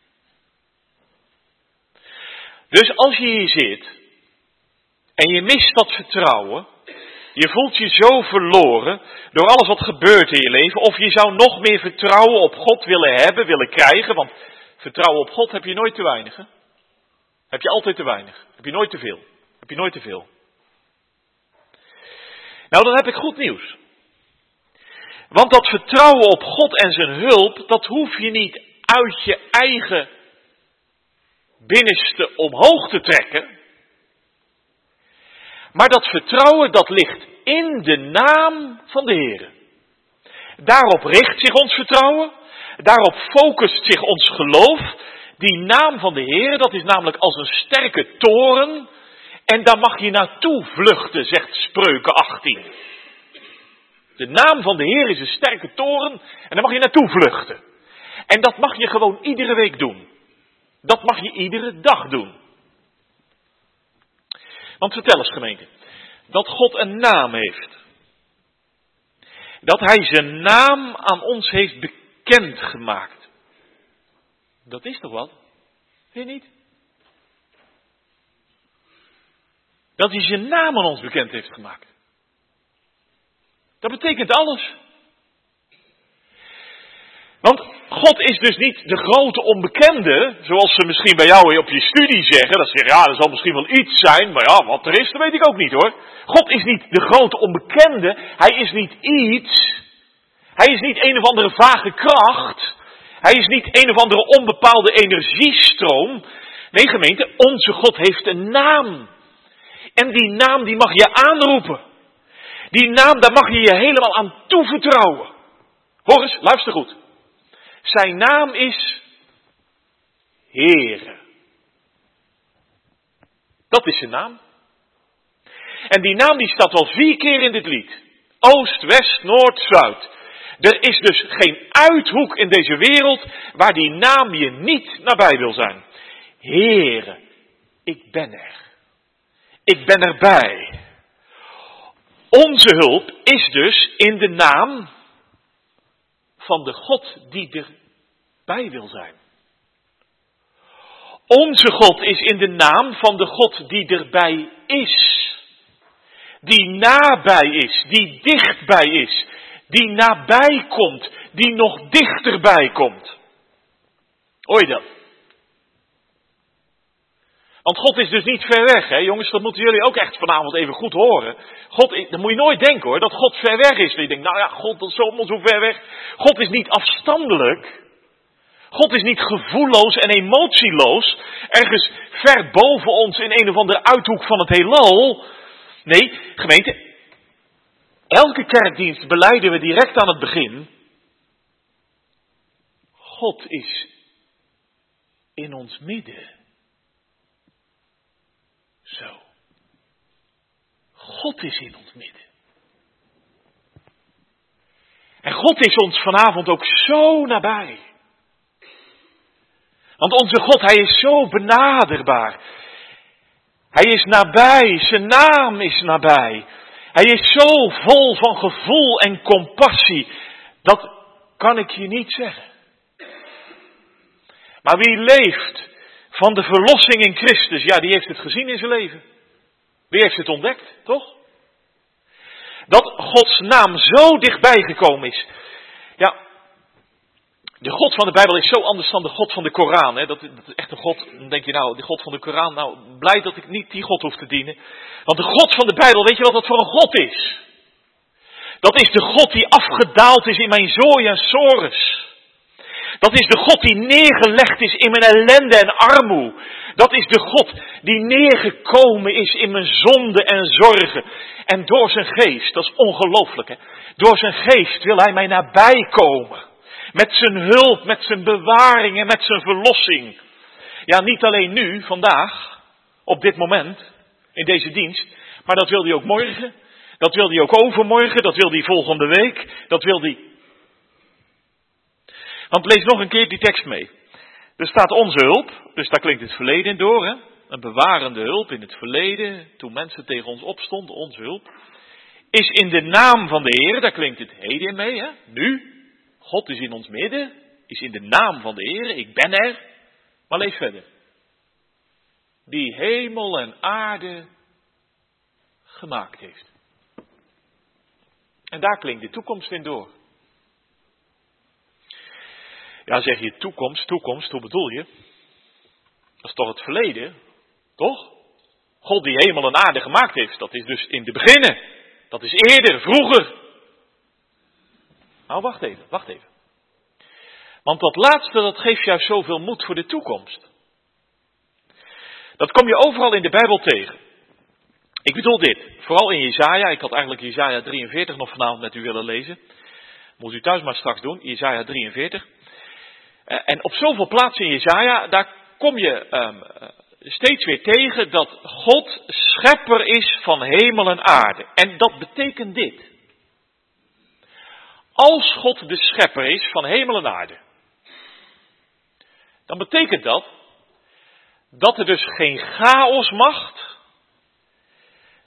[SPEAKER 2] Dus als je hier zit en je mist dat vertrouwen, je voelt je zo verloren door alles wat gebeurt in je leven, of je zou nog meer vertrouwen op God willen krijgen, want vertrouwen op God heb je nooit te weinig. Hè? Heb je altijd te weinig. Heb je nooit te veel. Nou, dan heb ik goed nieuws. Want dat vertrouwen op God en zijn hulp, dat hoef je niet uit je eigen binnenste omhoog te trekken. Maar dat vertrouwen, dat ligt in de naam van de Heere. Daarop richt zich ons vertrouwen. Daarop focust zich ons geloof. Die naam van de Heere, dat is namelijk als een sterke toren. En daar mag je naartoe vluchten, zegt Spreuken 18. De naam van de Heer is een sterke toren en daar mag je naartoe vluchten. En dat mag je gewoon iedere week doen. Dat mag je iedere dag doen. Want vertel eens gemeente, dat God een naam heeft. Dat hij zijn naam aan ons heeft bekendgemaakt. Dat is toch wat? Vind je niet? Dat hij zijn naam aan ons bekend heeft gemaakt. Dat betekent alles. Want God is dus niet de grote onbekende, zoals ze misschien bij jou op je studie zeggen. Dat ze zeggen, ja, er zal misschien wel iets zijn, maar ja, wat er is, dat weet ik ook niet hoor. God is niet de grote onbekende, hij is niet iets. Hij is niet een of andere vage kracht. Hij is niet een of andere onbepaalde energiestroom. Nee gemeente, onze God heeft een naam. En die naam die mag je aanroepen. Die naam, daar mag je je helemaal aan toevertrouwen. Hoor eens, luister goed. Zijn naam is Heere. Dat is zijn naam. En die naam die staat wel 4 keer in dit lied. Oost, west, noord, zuid. Er is dus geen uithoek in deze wereld waar die naam je niet nabij wil zijn. Heere, ik ben er. Ik ben erbij. Onze hulp is dus in de naam van de God die erbij wil zijn. Onze God is in de naam van de God die erbij is. Die nabij is, die dichtbij is, die nabij komt, die nog dichterbij komt. Hoor je dat? Want God is dus niet ver weg, hè jongens, dat moeten jullie ook echt vanavond even goed horen. Dat moet je nooit denken hoor, dat God ver weg is. Je denkt, nou ja, God dat is zo ver weg. God is niet afstandelijk. God is niet gevoelloos en emotieloos, ergens ver boven ons in een of andere uithoek van het heelal. Nee, gemeente, elke kerkdienst belijden we direct aan het begin. God is in ons midden. Zo. God is in ons midden. En God is ons vanavond ook zo nabij. Want onze God, hij is zo benaderbaar. Hij is nabij, zijn naam is nabij. Hij is zo vol van gevoel en compassie. Dat kan ik je niet zeggen. Maar wie leeft van de verlossing in Christus, ja, die heeft het gezien in zijn leven. Die heeft het ontdekt, toch? Dat Gods naam zo dichtbij gekomen is. Ja, de God van de Bijbel is zo anders dan de God van de Koran. Hè? Dat is echt een God, dan denk je nou, de God van de Koran, nou, blij dat ik niet die God hoef te dienen. Want de God van de Bijbel, weet je wat dat voor een God is? Dat is de God die afgedaald is in mijn zooi en sores. Dat is de God die neergelegd is in mijn ellende en armoe. Dat is de God die neergekomen is in mijn zonde en zorgen. En door zijn geest, dat is ongelooflijk hè. Door zijn geest wil hij mij nabij komen. Met zijn hulp, met zijn bewaring en met zijn verlossing. Ja, niet alleen nu, vandaag, op dit moment, in deze dienst. Maar dat wil hij ook morgen. Dat wil hij ook overmorgen. Dat wil hij volgende week. Dat wil hij. Want lees nog een keer die tekst mee. Er staat onze hulp, dus daar klinkt het verleden door. Hè? Een bewarende hulp in het verleden, toen mensen tegen ons opstonden, onze hulp. Is in de naam van de Heer, daar klinkt het heden in mee. Hè? Nu, God is in ons midden, is in de naam van de Heer, ik ben er. Maar lees verder. Die hemel en aarde gemaakt heeft. En daar klinkt de toekomst in door. Ja, zeg je toekomst, hoe bedoel je? Dat is toch het verleden, toch? God die hemel en aarde gemaakt heeft, dat is dus in de beginnen. Dat is eerder, vroeger. Nou, wacht even. Want dat laatste, dat geeft juist zoveel moed voor de toekomst. Dat kom je overal in de Bijbel tegen. Ik bedoel dit, vooral in Jesaja. Ik had eigenlijk Jesaja 43 nog vanavond met u willen lezen. Moet u thuis maar straks doen, Jesaja 43. En op zoveel plaatsen in Jesaja, daar kom je steeds weer tegen dat God schepper is van hemel en aarde. En dat betekent dit. Als God de schepper is van hemel en aarde, dan betekent dat er dus geen chaos mag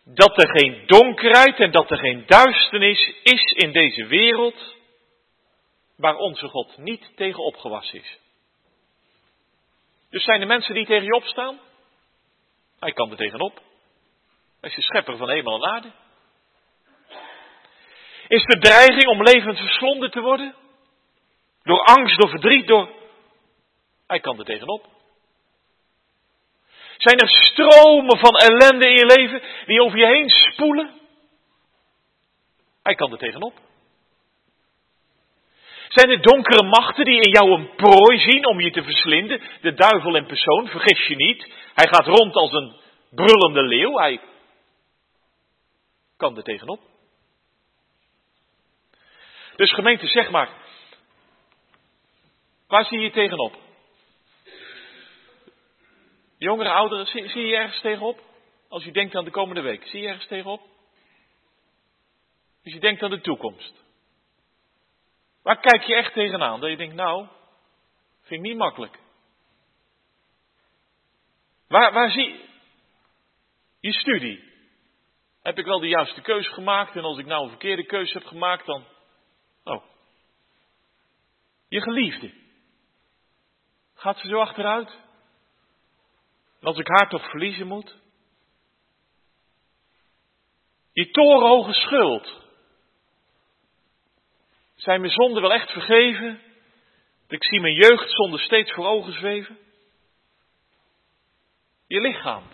[SPEAKER 2] dat er geen donkerheid en dat er geen duisternis is in deze wereld waar onze God niet tegen opgewassen is. Dus zijn er mensen die tegen je opstaan? Hij kan er tegenop. Hij is de schepper van hemel en aarde. Is de dreiging om levend verslonden te worden? Door angst, door verdriet, Hij kan er tegenop. Zijn er stromen van ellende in je leven die over je heen spoelen? Hij kan er tegenop. Zijn er donkere machten die in jou een prooi zien om je te verslinden? De duivel in persoon, vergis je niet. Hij gaat rond als een brullende leeuw. Hij kan er tegenop. Dus gemeente, zeg maar. Waar zie je tegenop? Jongeren, ouderen, zie je ergens tegenop? Als je denkt aan de komende week, zie je ergens tegenop? Als je denkt aan de toekomst. Waar kijk je echt tegenaan? Dat je denkt, nou, vind ik niet makkelijk. Waar zie je studie? Heb ik wel de juiste keuze gemaakt? En als ik nou een verkeerde keuze heb gemaakt, dan... Oh. Je geliefde. Gaat ze zo achteruit? En als ik haar toch verliezen moet? Je torenhoge schuld. Zijn mijn zonden wel echt vergeven? Ik zie mijn jeugdzonde steeds voor ogen zweven. Je lichaam.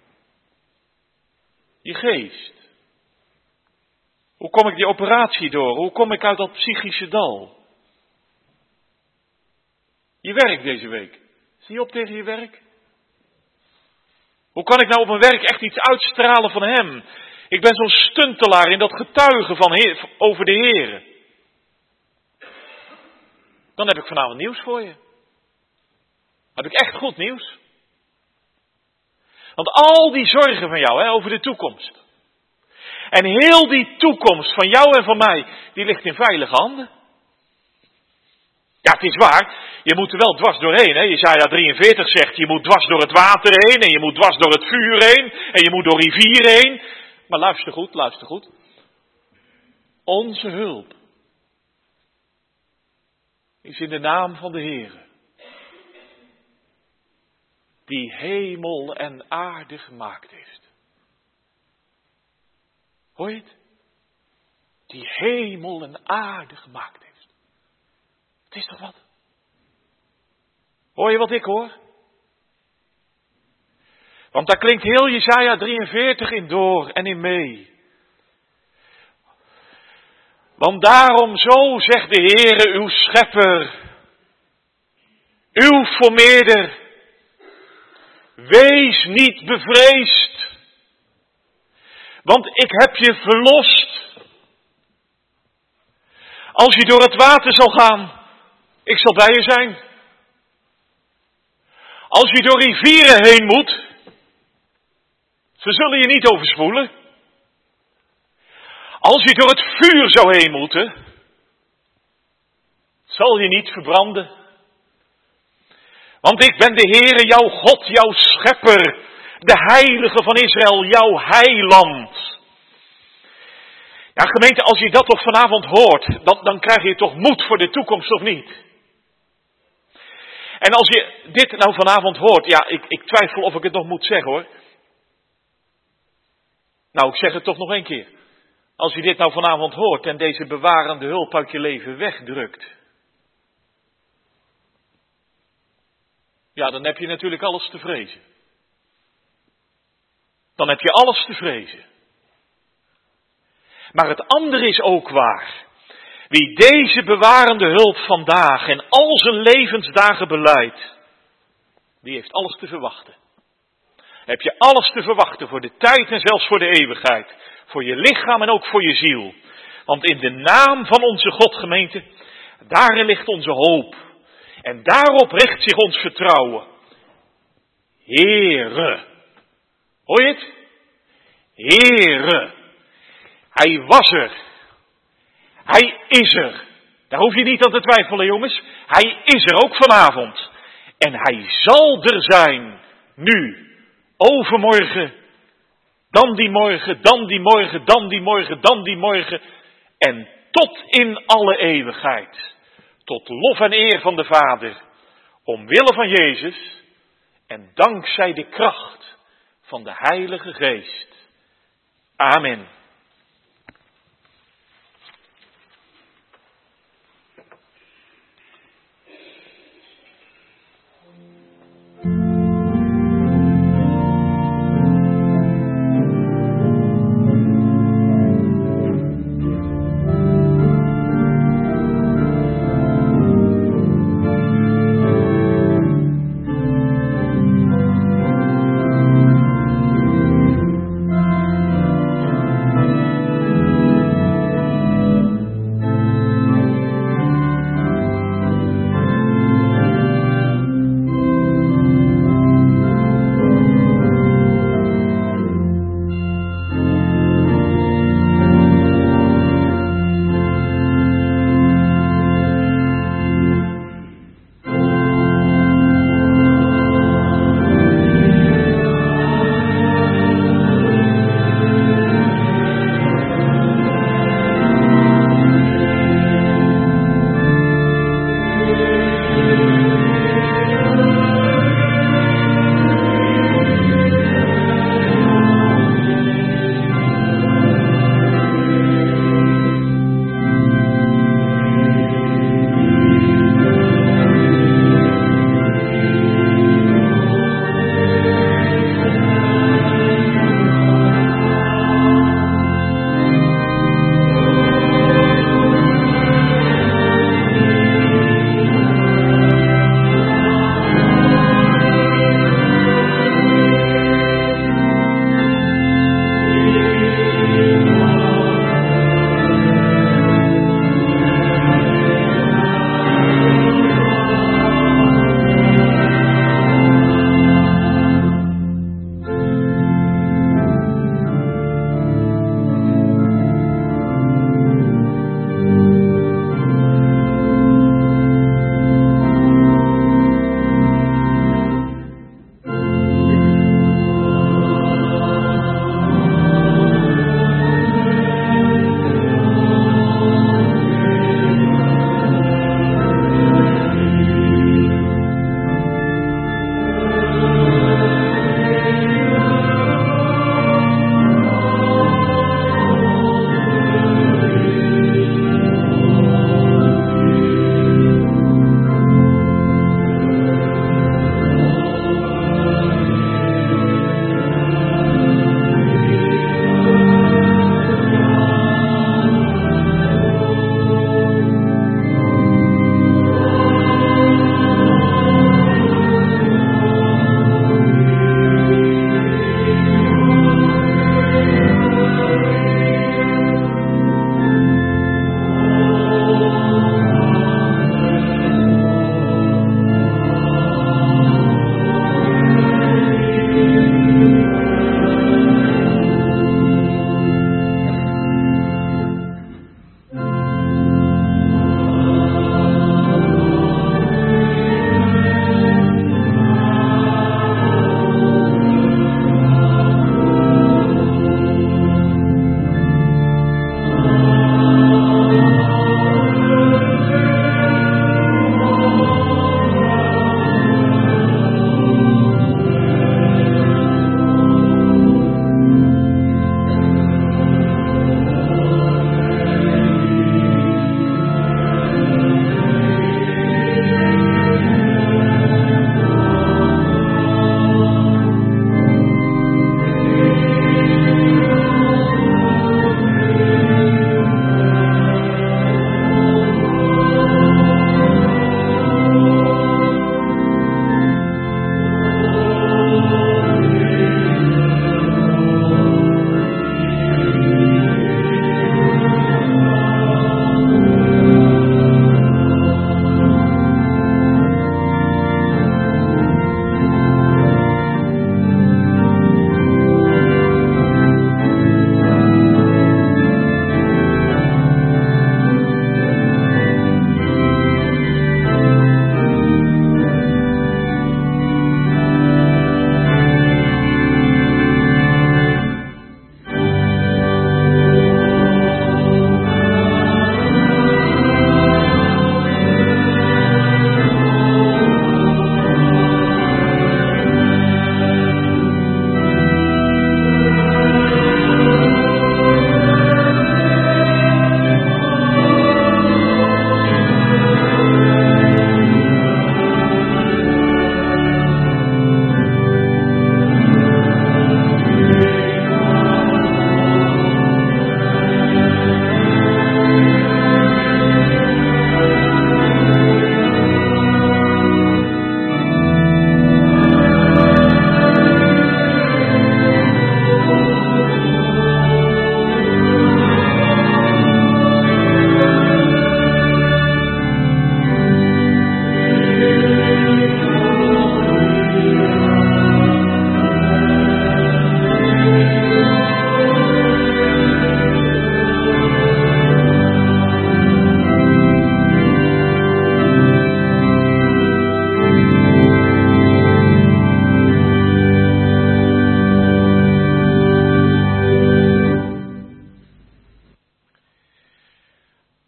[SPEAKER 2] Je geest. Hoe kom ik die operatie door? Hoe kom ik uit dat psychische dal? Je werk deze week. Zie je op tegen je werk? Hoe kan ik nou op mijn werk echt iets uitstralen van Hem? Ik ben zo'n stuntelaar in dat getuigen over de Heere. Dan heb ik vanavond nieuws voor je. Heb ik echt goed nieuws. Want al die zorgen van jou over de toekomst. En heel die toekomst van jou en van mij, die ligt in veilige handen. Ja, het is waar, je moet er wel dwars doorheen. Hè? Jesaja 43 zegt, je moet dwars door het water heen en je moet dwars door het vuur heen en je moet door rivieren heen. Maar luister goed, luister goed. Onze hulp is in de naam van de Heere, die hemel en aarde gemaakt heeft. Hoor je het? Die hemel en aarde gemaakt heeft. Het is toch wat? Hoor je wat ik hoor? Want daar klinkt heel Jesaja 43 in door en in mee. Want daarom zo zegt de Heere uw schepper, uw formeerder, wees niet bevreesd, want ik heb je verlost. Als je door het water zal gaan, ik zal bij je zijn. Als je door rivieren heen moet, ze zullen je niet overspoelen. Als je door het vuur zou heen moeten, zal je niet verbranden. Want ik ben de Heere, jouw God, jouw schepper, de heilige van Israël, jouw heiland. Ja, gemeente, als je dat toch vanavond hoort, dan krijg je toch moed voor de toekomst, of niet? En als je dit nou vanavond hoort, ja, ik twijfel of ik het nog moet zeggen, hoor. Nou, ik zeg het toch nog 1 keer. Als je dit nou vanavond hoort en deze bewarende hulp uit je leven wegdrukt. Ja, dan heb je natuurlijk alles te vrezen. Dan heb je alles te vrezen. Maar het andere is ook waar. Wie deze bewarende hulp vandaag en al zijn levensdagen belijdt, die heeft alles te verwachten. Heb je alles te verwachten voor de tijd en zelfs voor de eeuwigheid. Voor je lichaam en ook voor je ziel. Want in de naam van onze God, gemeente, daarin ligt onze hoop. En daarop richt zich ons vertrouwen. Heere. Hoor je het? Heere. Hij was er. Hij is er. Daar hoef je niet aan te twijfelen, jongens. Hij is er ook vanavond. En hij zal er zijn. Nu. Overmorgen. Dan die morgen, dan die morgen, dan die morgen, dan die morgen. En tot in alle eeuwigheid. Tot lof en eer van de Vader. Omwille van Jezus. En dankzij de kracht van de Heilige Geest. Amen.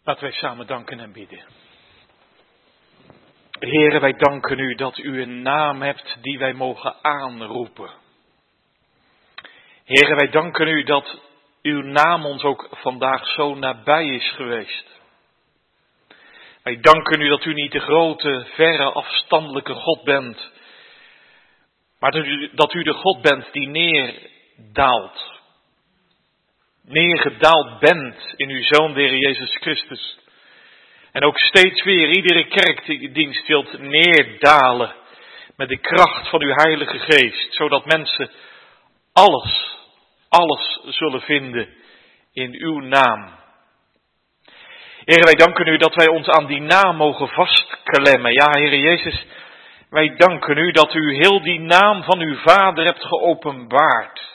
[SPEAKER 2] Laten wij samen danken en bidden. Heere, wij danken u dat u een naam hebt die wij mogen aanroepen. Heere, wij danken u dat uw naam ons ook vandaag zo nabij is geweest. Wij danken u dat u niet de grote, verre, afstandelijke God bent, maar dat u de God bent die neerdaalt. Neergedaald bent in uw Zoon, de Heer Jezus Christus. En ook steeds weer iedere kerkdienst wilt neerdalen met de kracht van uw Heilige Geest, zodat mensen alles zullen vinden in uw naam. Heer, wij danken u dat wij ons aan die naam mogen vastklemmen. Ja, Heer Jezus, wij danken u dat u heel die naam van uw Vader hebt geopenbaard.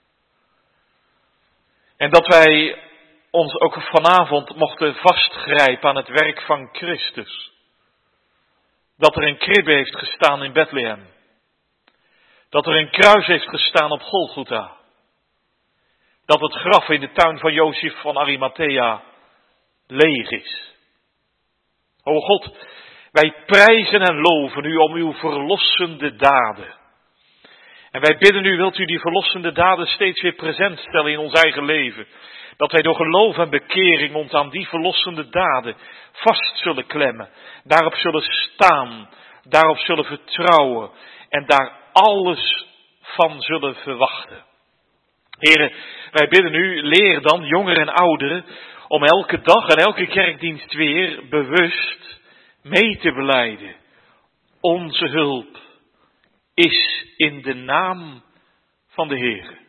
[SPEAKER 2] En dat wij ons ook vanavond mochten vastgrijpen aan het werk van Christus. Dat er een kribbe heeft gestaan in Bethlehem. Dat er een kruis heeft gestaan op Golgotha. Dat het graf in de tuin van Jozef van Arimathea leeg is. O God, wij prijzen en loven u om uw verlossende daden. En wij bidden u, wilt u die verlossende daden steeds weer present stellen in ons eigen leven. Dat wij door geloof en bekering ons aan die verlossende daden vast zullen klemmen. Daarop zullen staan, daarop zullen vertrouwen en daar alles van zullen verwachten. Heren, wij bidden u, leer dan jongeren en ouderen om elke dag en elke kerkdienst weer bewust mee te belijden. Onze hulp is in de naam van de Heer.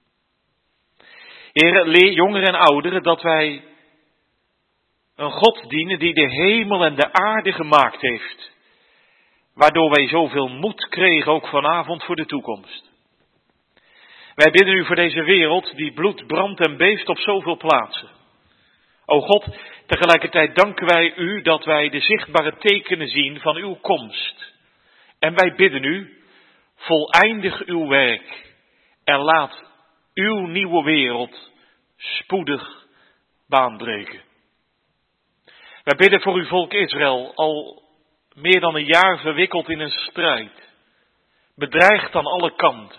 [SPEAKER 2] Heren, leer jongeren en ouderen dat wij een God dienen die de hemel en de aarde gemaakt heeft. Waardoor wij zoveel moed kregen ook vanavond voor de toekomst. Wij bidden u voor deze wereld die bloedt, brandt en beeft op zoveel plaatsen. O God, tegelijkertijd danken wij u dat wij de zichtbare tekenen zien van uw komst. En wij bidden u, voleindig uw werk en laat uw nieuwe wereld spoedig baanbreken. Wij bidden voor uw volk Israël, al meer dan een jaar verwikkeld in een strijd, bedreigd aan alle kanten.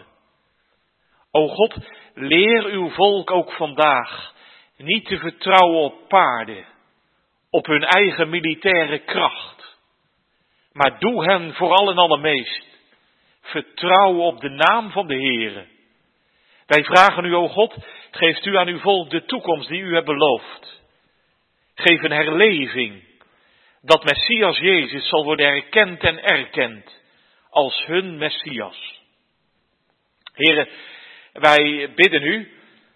[SPEAKER 2] O God, leer uw volk ook vandaag niet te vertrouwen op paarden, op hun eigen militaire kracht, maar doe hen vooral en allermeest vertrouwen op de naam van de Heere. Wij vragen u, o God, geeft u aan uw volk de toekomst die u hebt beloofd. Geef een herleving, dat Messias Jezus zal worden erkend en erkend als hun Messias. Heere, wij bidden u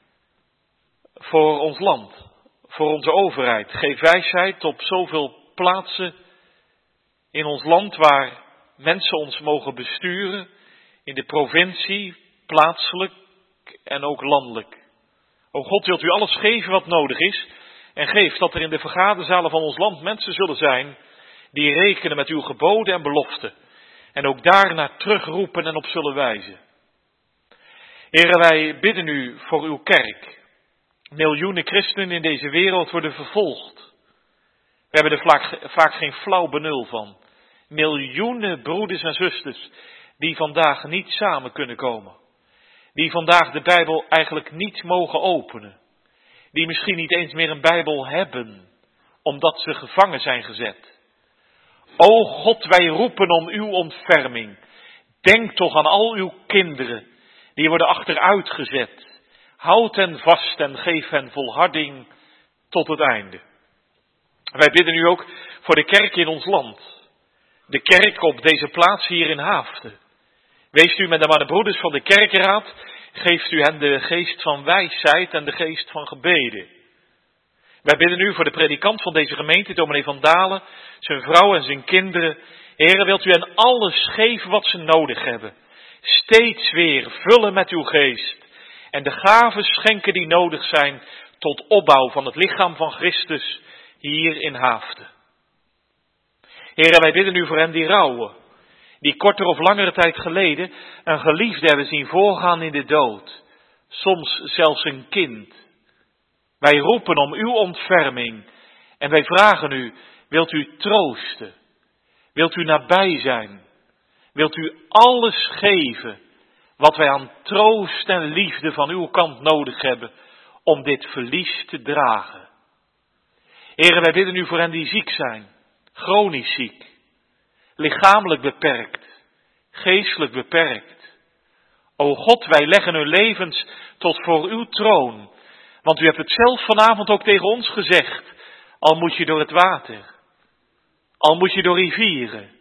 [SPEAKER 2] voor ons land, voor onze overheid. Geef wijsheid op zoveel plaatsen in ons land waar mensen ons mogen besturen, in de provincie, plaatselijk en ook landelijk. O God, wilt u alles geven wat nodig is en geef dat er in de vergaderzalen van ons land mensen zullen zijn die rekenen met uw geboden en beloften en ook daarnaar terugroepen en op zullen wijzen. Heren, wij bidden u voor uw kerk. Miljoenen christenen in deze wereld worden vervolgd. We hebben er vaak geen flauw benul van. Miljoenen broeders en zusters die vandaag niet samen kunnen komen. Die vandaag de Bijbel eigenlijk niet mogen openen. Die misschien niet eens meer een Bijbel hebben, omdat ze gevangen zijn gezet. O God, wij roepen om uw ontferming. Denk toch aan al uw kinderen, die worden achteruit gezet. Houd hen vast en geef hen volharding tot het einde. Wij bidden u ook voor de kerk in ons land. De kerk op deze plaats hier in Haaften. Wees u met de broeders van de kerkenraad, geeft u hen de geest van wijsheid en de geest van gebeden. Wij bidden u voor de predikant van deze gemeente, dominee Van Dalen, zijn vrouw en zijn kinderen. Heere, wilt u hen alles geven wat ze nodig hebben. Steeds weer vullen met uw geest. En de gaven schenken die nodig zijn tot opbouw van het lichaam van Christus hier in Haaften. Heere, wij bidden u voor hen die rouwen. Die korter of langere tijd geleden een geliefde hebben zien voorgaan in de dood. Soms zelfs een kind. Wij roepen om uw ontferming En wij vragen u, wilt u troosten? Wilt u nabij zijn? Wilt u alles geven wat wij aan troost en liefde van uw kant nodig hebben om dit verlies te dragen? Heren, wij bidden u voor hen die ziek zijn, chronisch ziek, lichamelijk beperkt, geestelijk beperkt. O God, wij leggen hun levens tot voor uw troon, want u hebt het zelf vanavond ook tegen ons gezegd, al moet je door het water, al moet je door rivieren,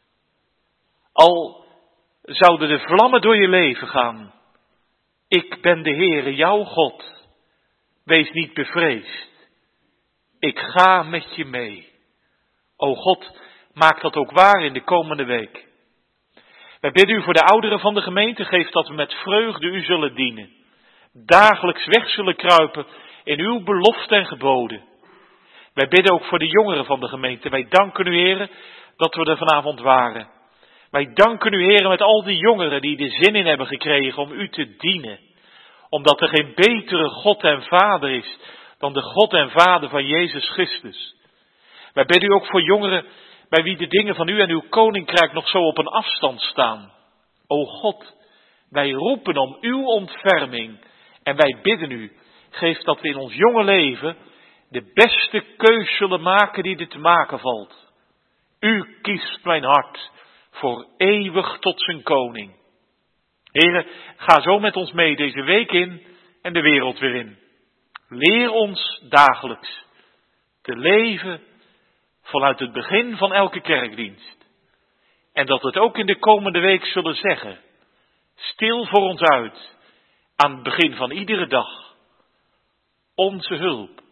[SPEAKER 2] al zouden de vlammen door je leven gaan. Ik ben de Heere, jouw God. Wees niet bevreesd. Ik ga met je mee. O God, maak dat ook waar in de komende week. Wij bidden u voor de ouderen van de gemeente, geef dat we met vreugde u zullen dienen. Dagelijks weg zullen kruipen in uw beloften en geboden. Wij bidden ook voor de jongeren van de gemeente. Wij danken u, Heere, dat we er vanavond waren. Wij danken u, Heere, met al die jongeren die er zin in hebben gekregen om u te dienen. Omdat er geen betere God en Vader is dan de God en Vader van Jezus Christus. Wij bidden u ook voor jongeren bij wie de dingen van u en uw koninkrijk nog zo op een afstand staan. O God, wij roepen om uw ontferming en wij bidden u, geef dat we in ons jonge leven de beste keus zullen maken die er te maken valt. U kiest mijn hart voor eeuwig tot zijn koning. Heren, ga zo met ons mee deze week in en de wereld weer in. Leer ons dagelijks te leven vanuit het begin van elke kerkdienst. En dat we het ook in de komende week zullen zeggen. Stil voor ons uit, aan het begin van iedere dag. Onze hulp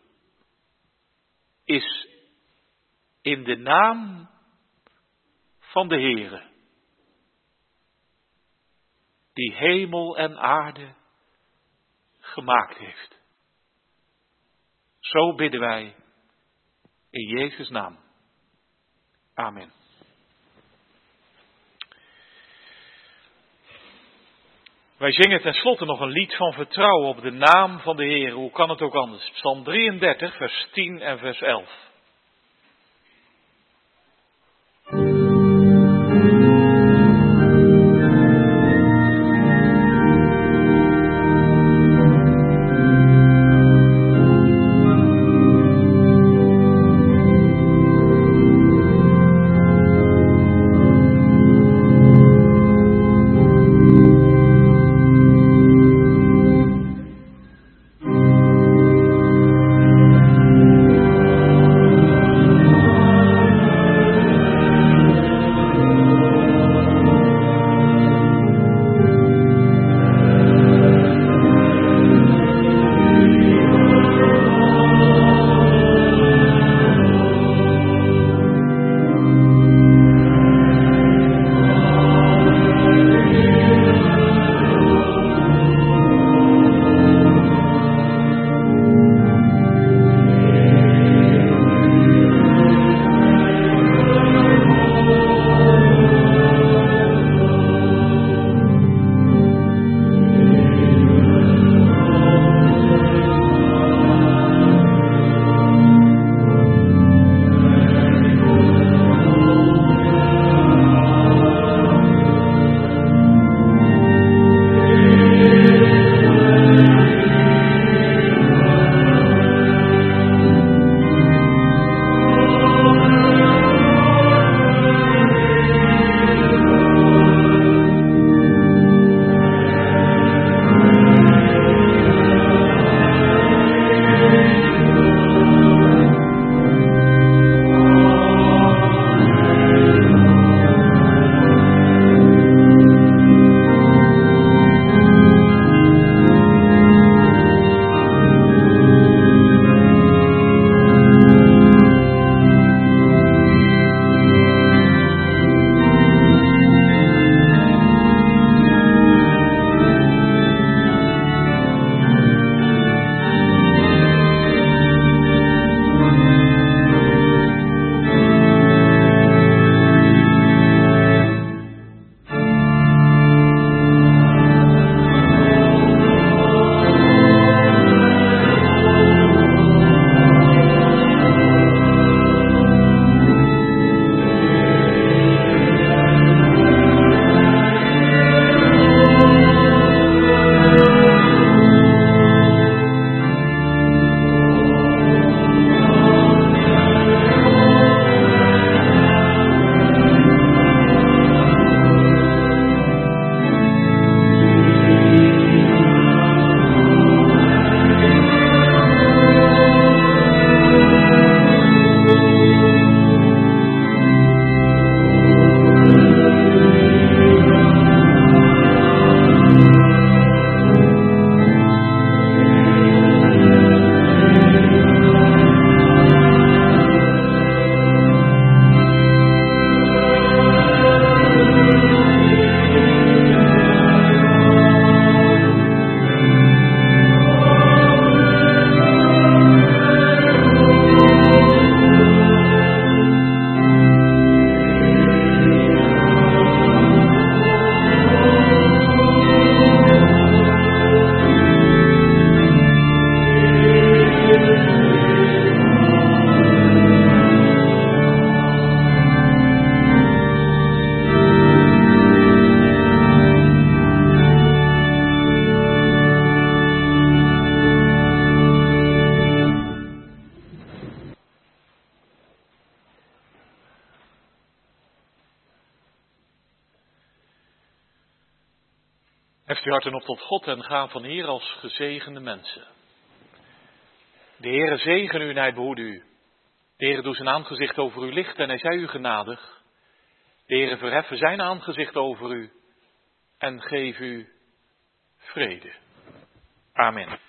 [SPEAKER 2] is in de naam van de Heere, die hemel en aarde gemaakt heeft. Zo bidden wij in Jezus' naam. Amen. Wij zingen tenslotte nog een lied van vertrouwen op de naam van de Heer. Hoe kan het ook anders? Psalm 33, vers 10 en vers 11. Heft uw harten op tot God en ga van hier als gezegende mensen. De Heere zegen u en hij behoede u. De Heere doe zijn aangezicht over u lichten en hij zij u genadig. De Heere verheffen zijn aangezicht over u en geef u vrede. Amen.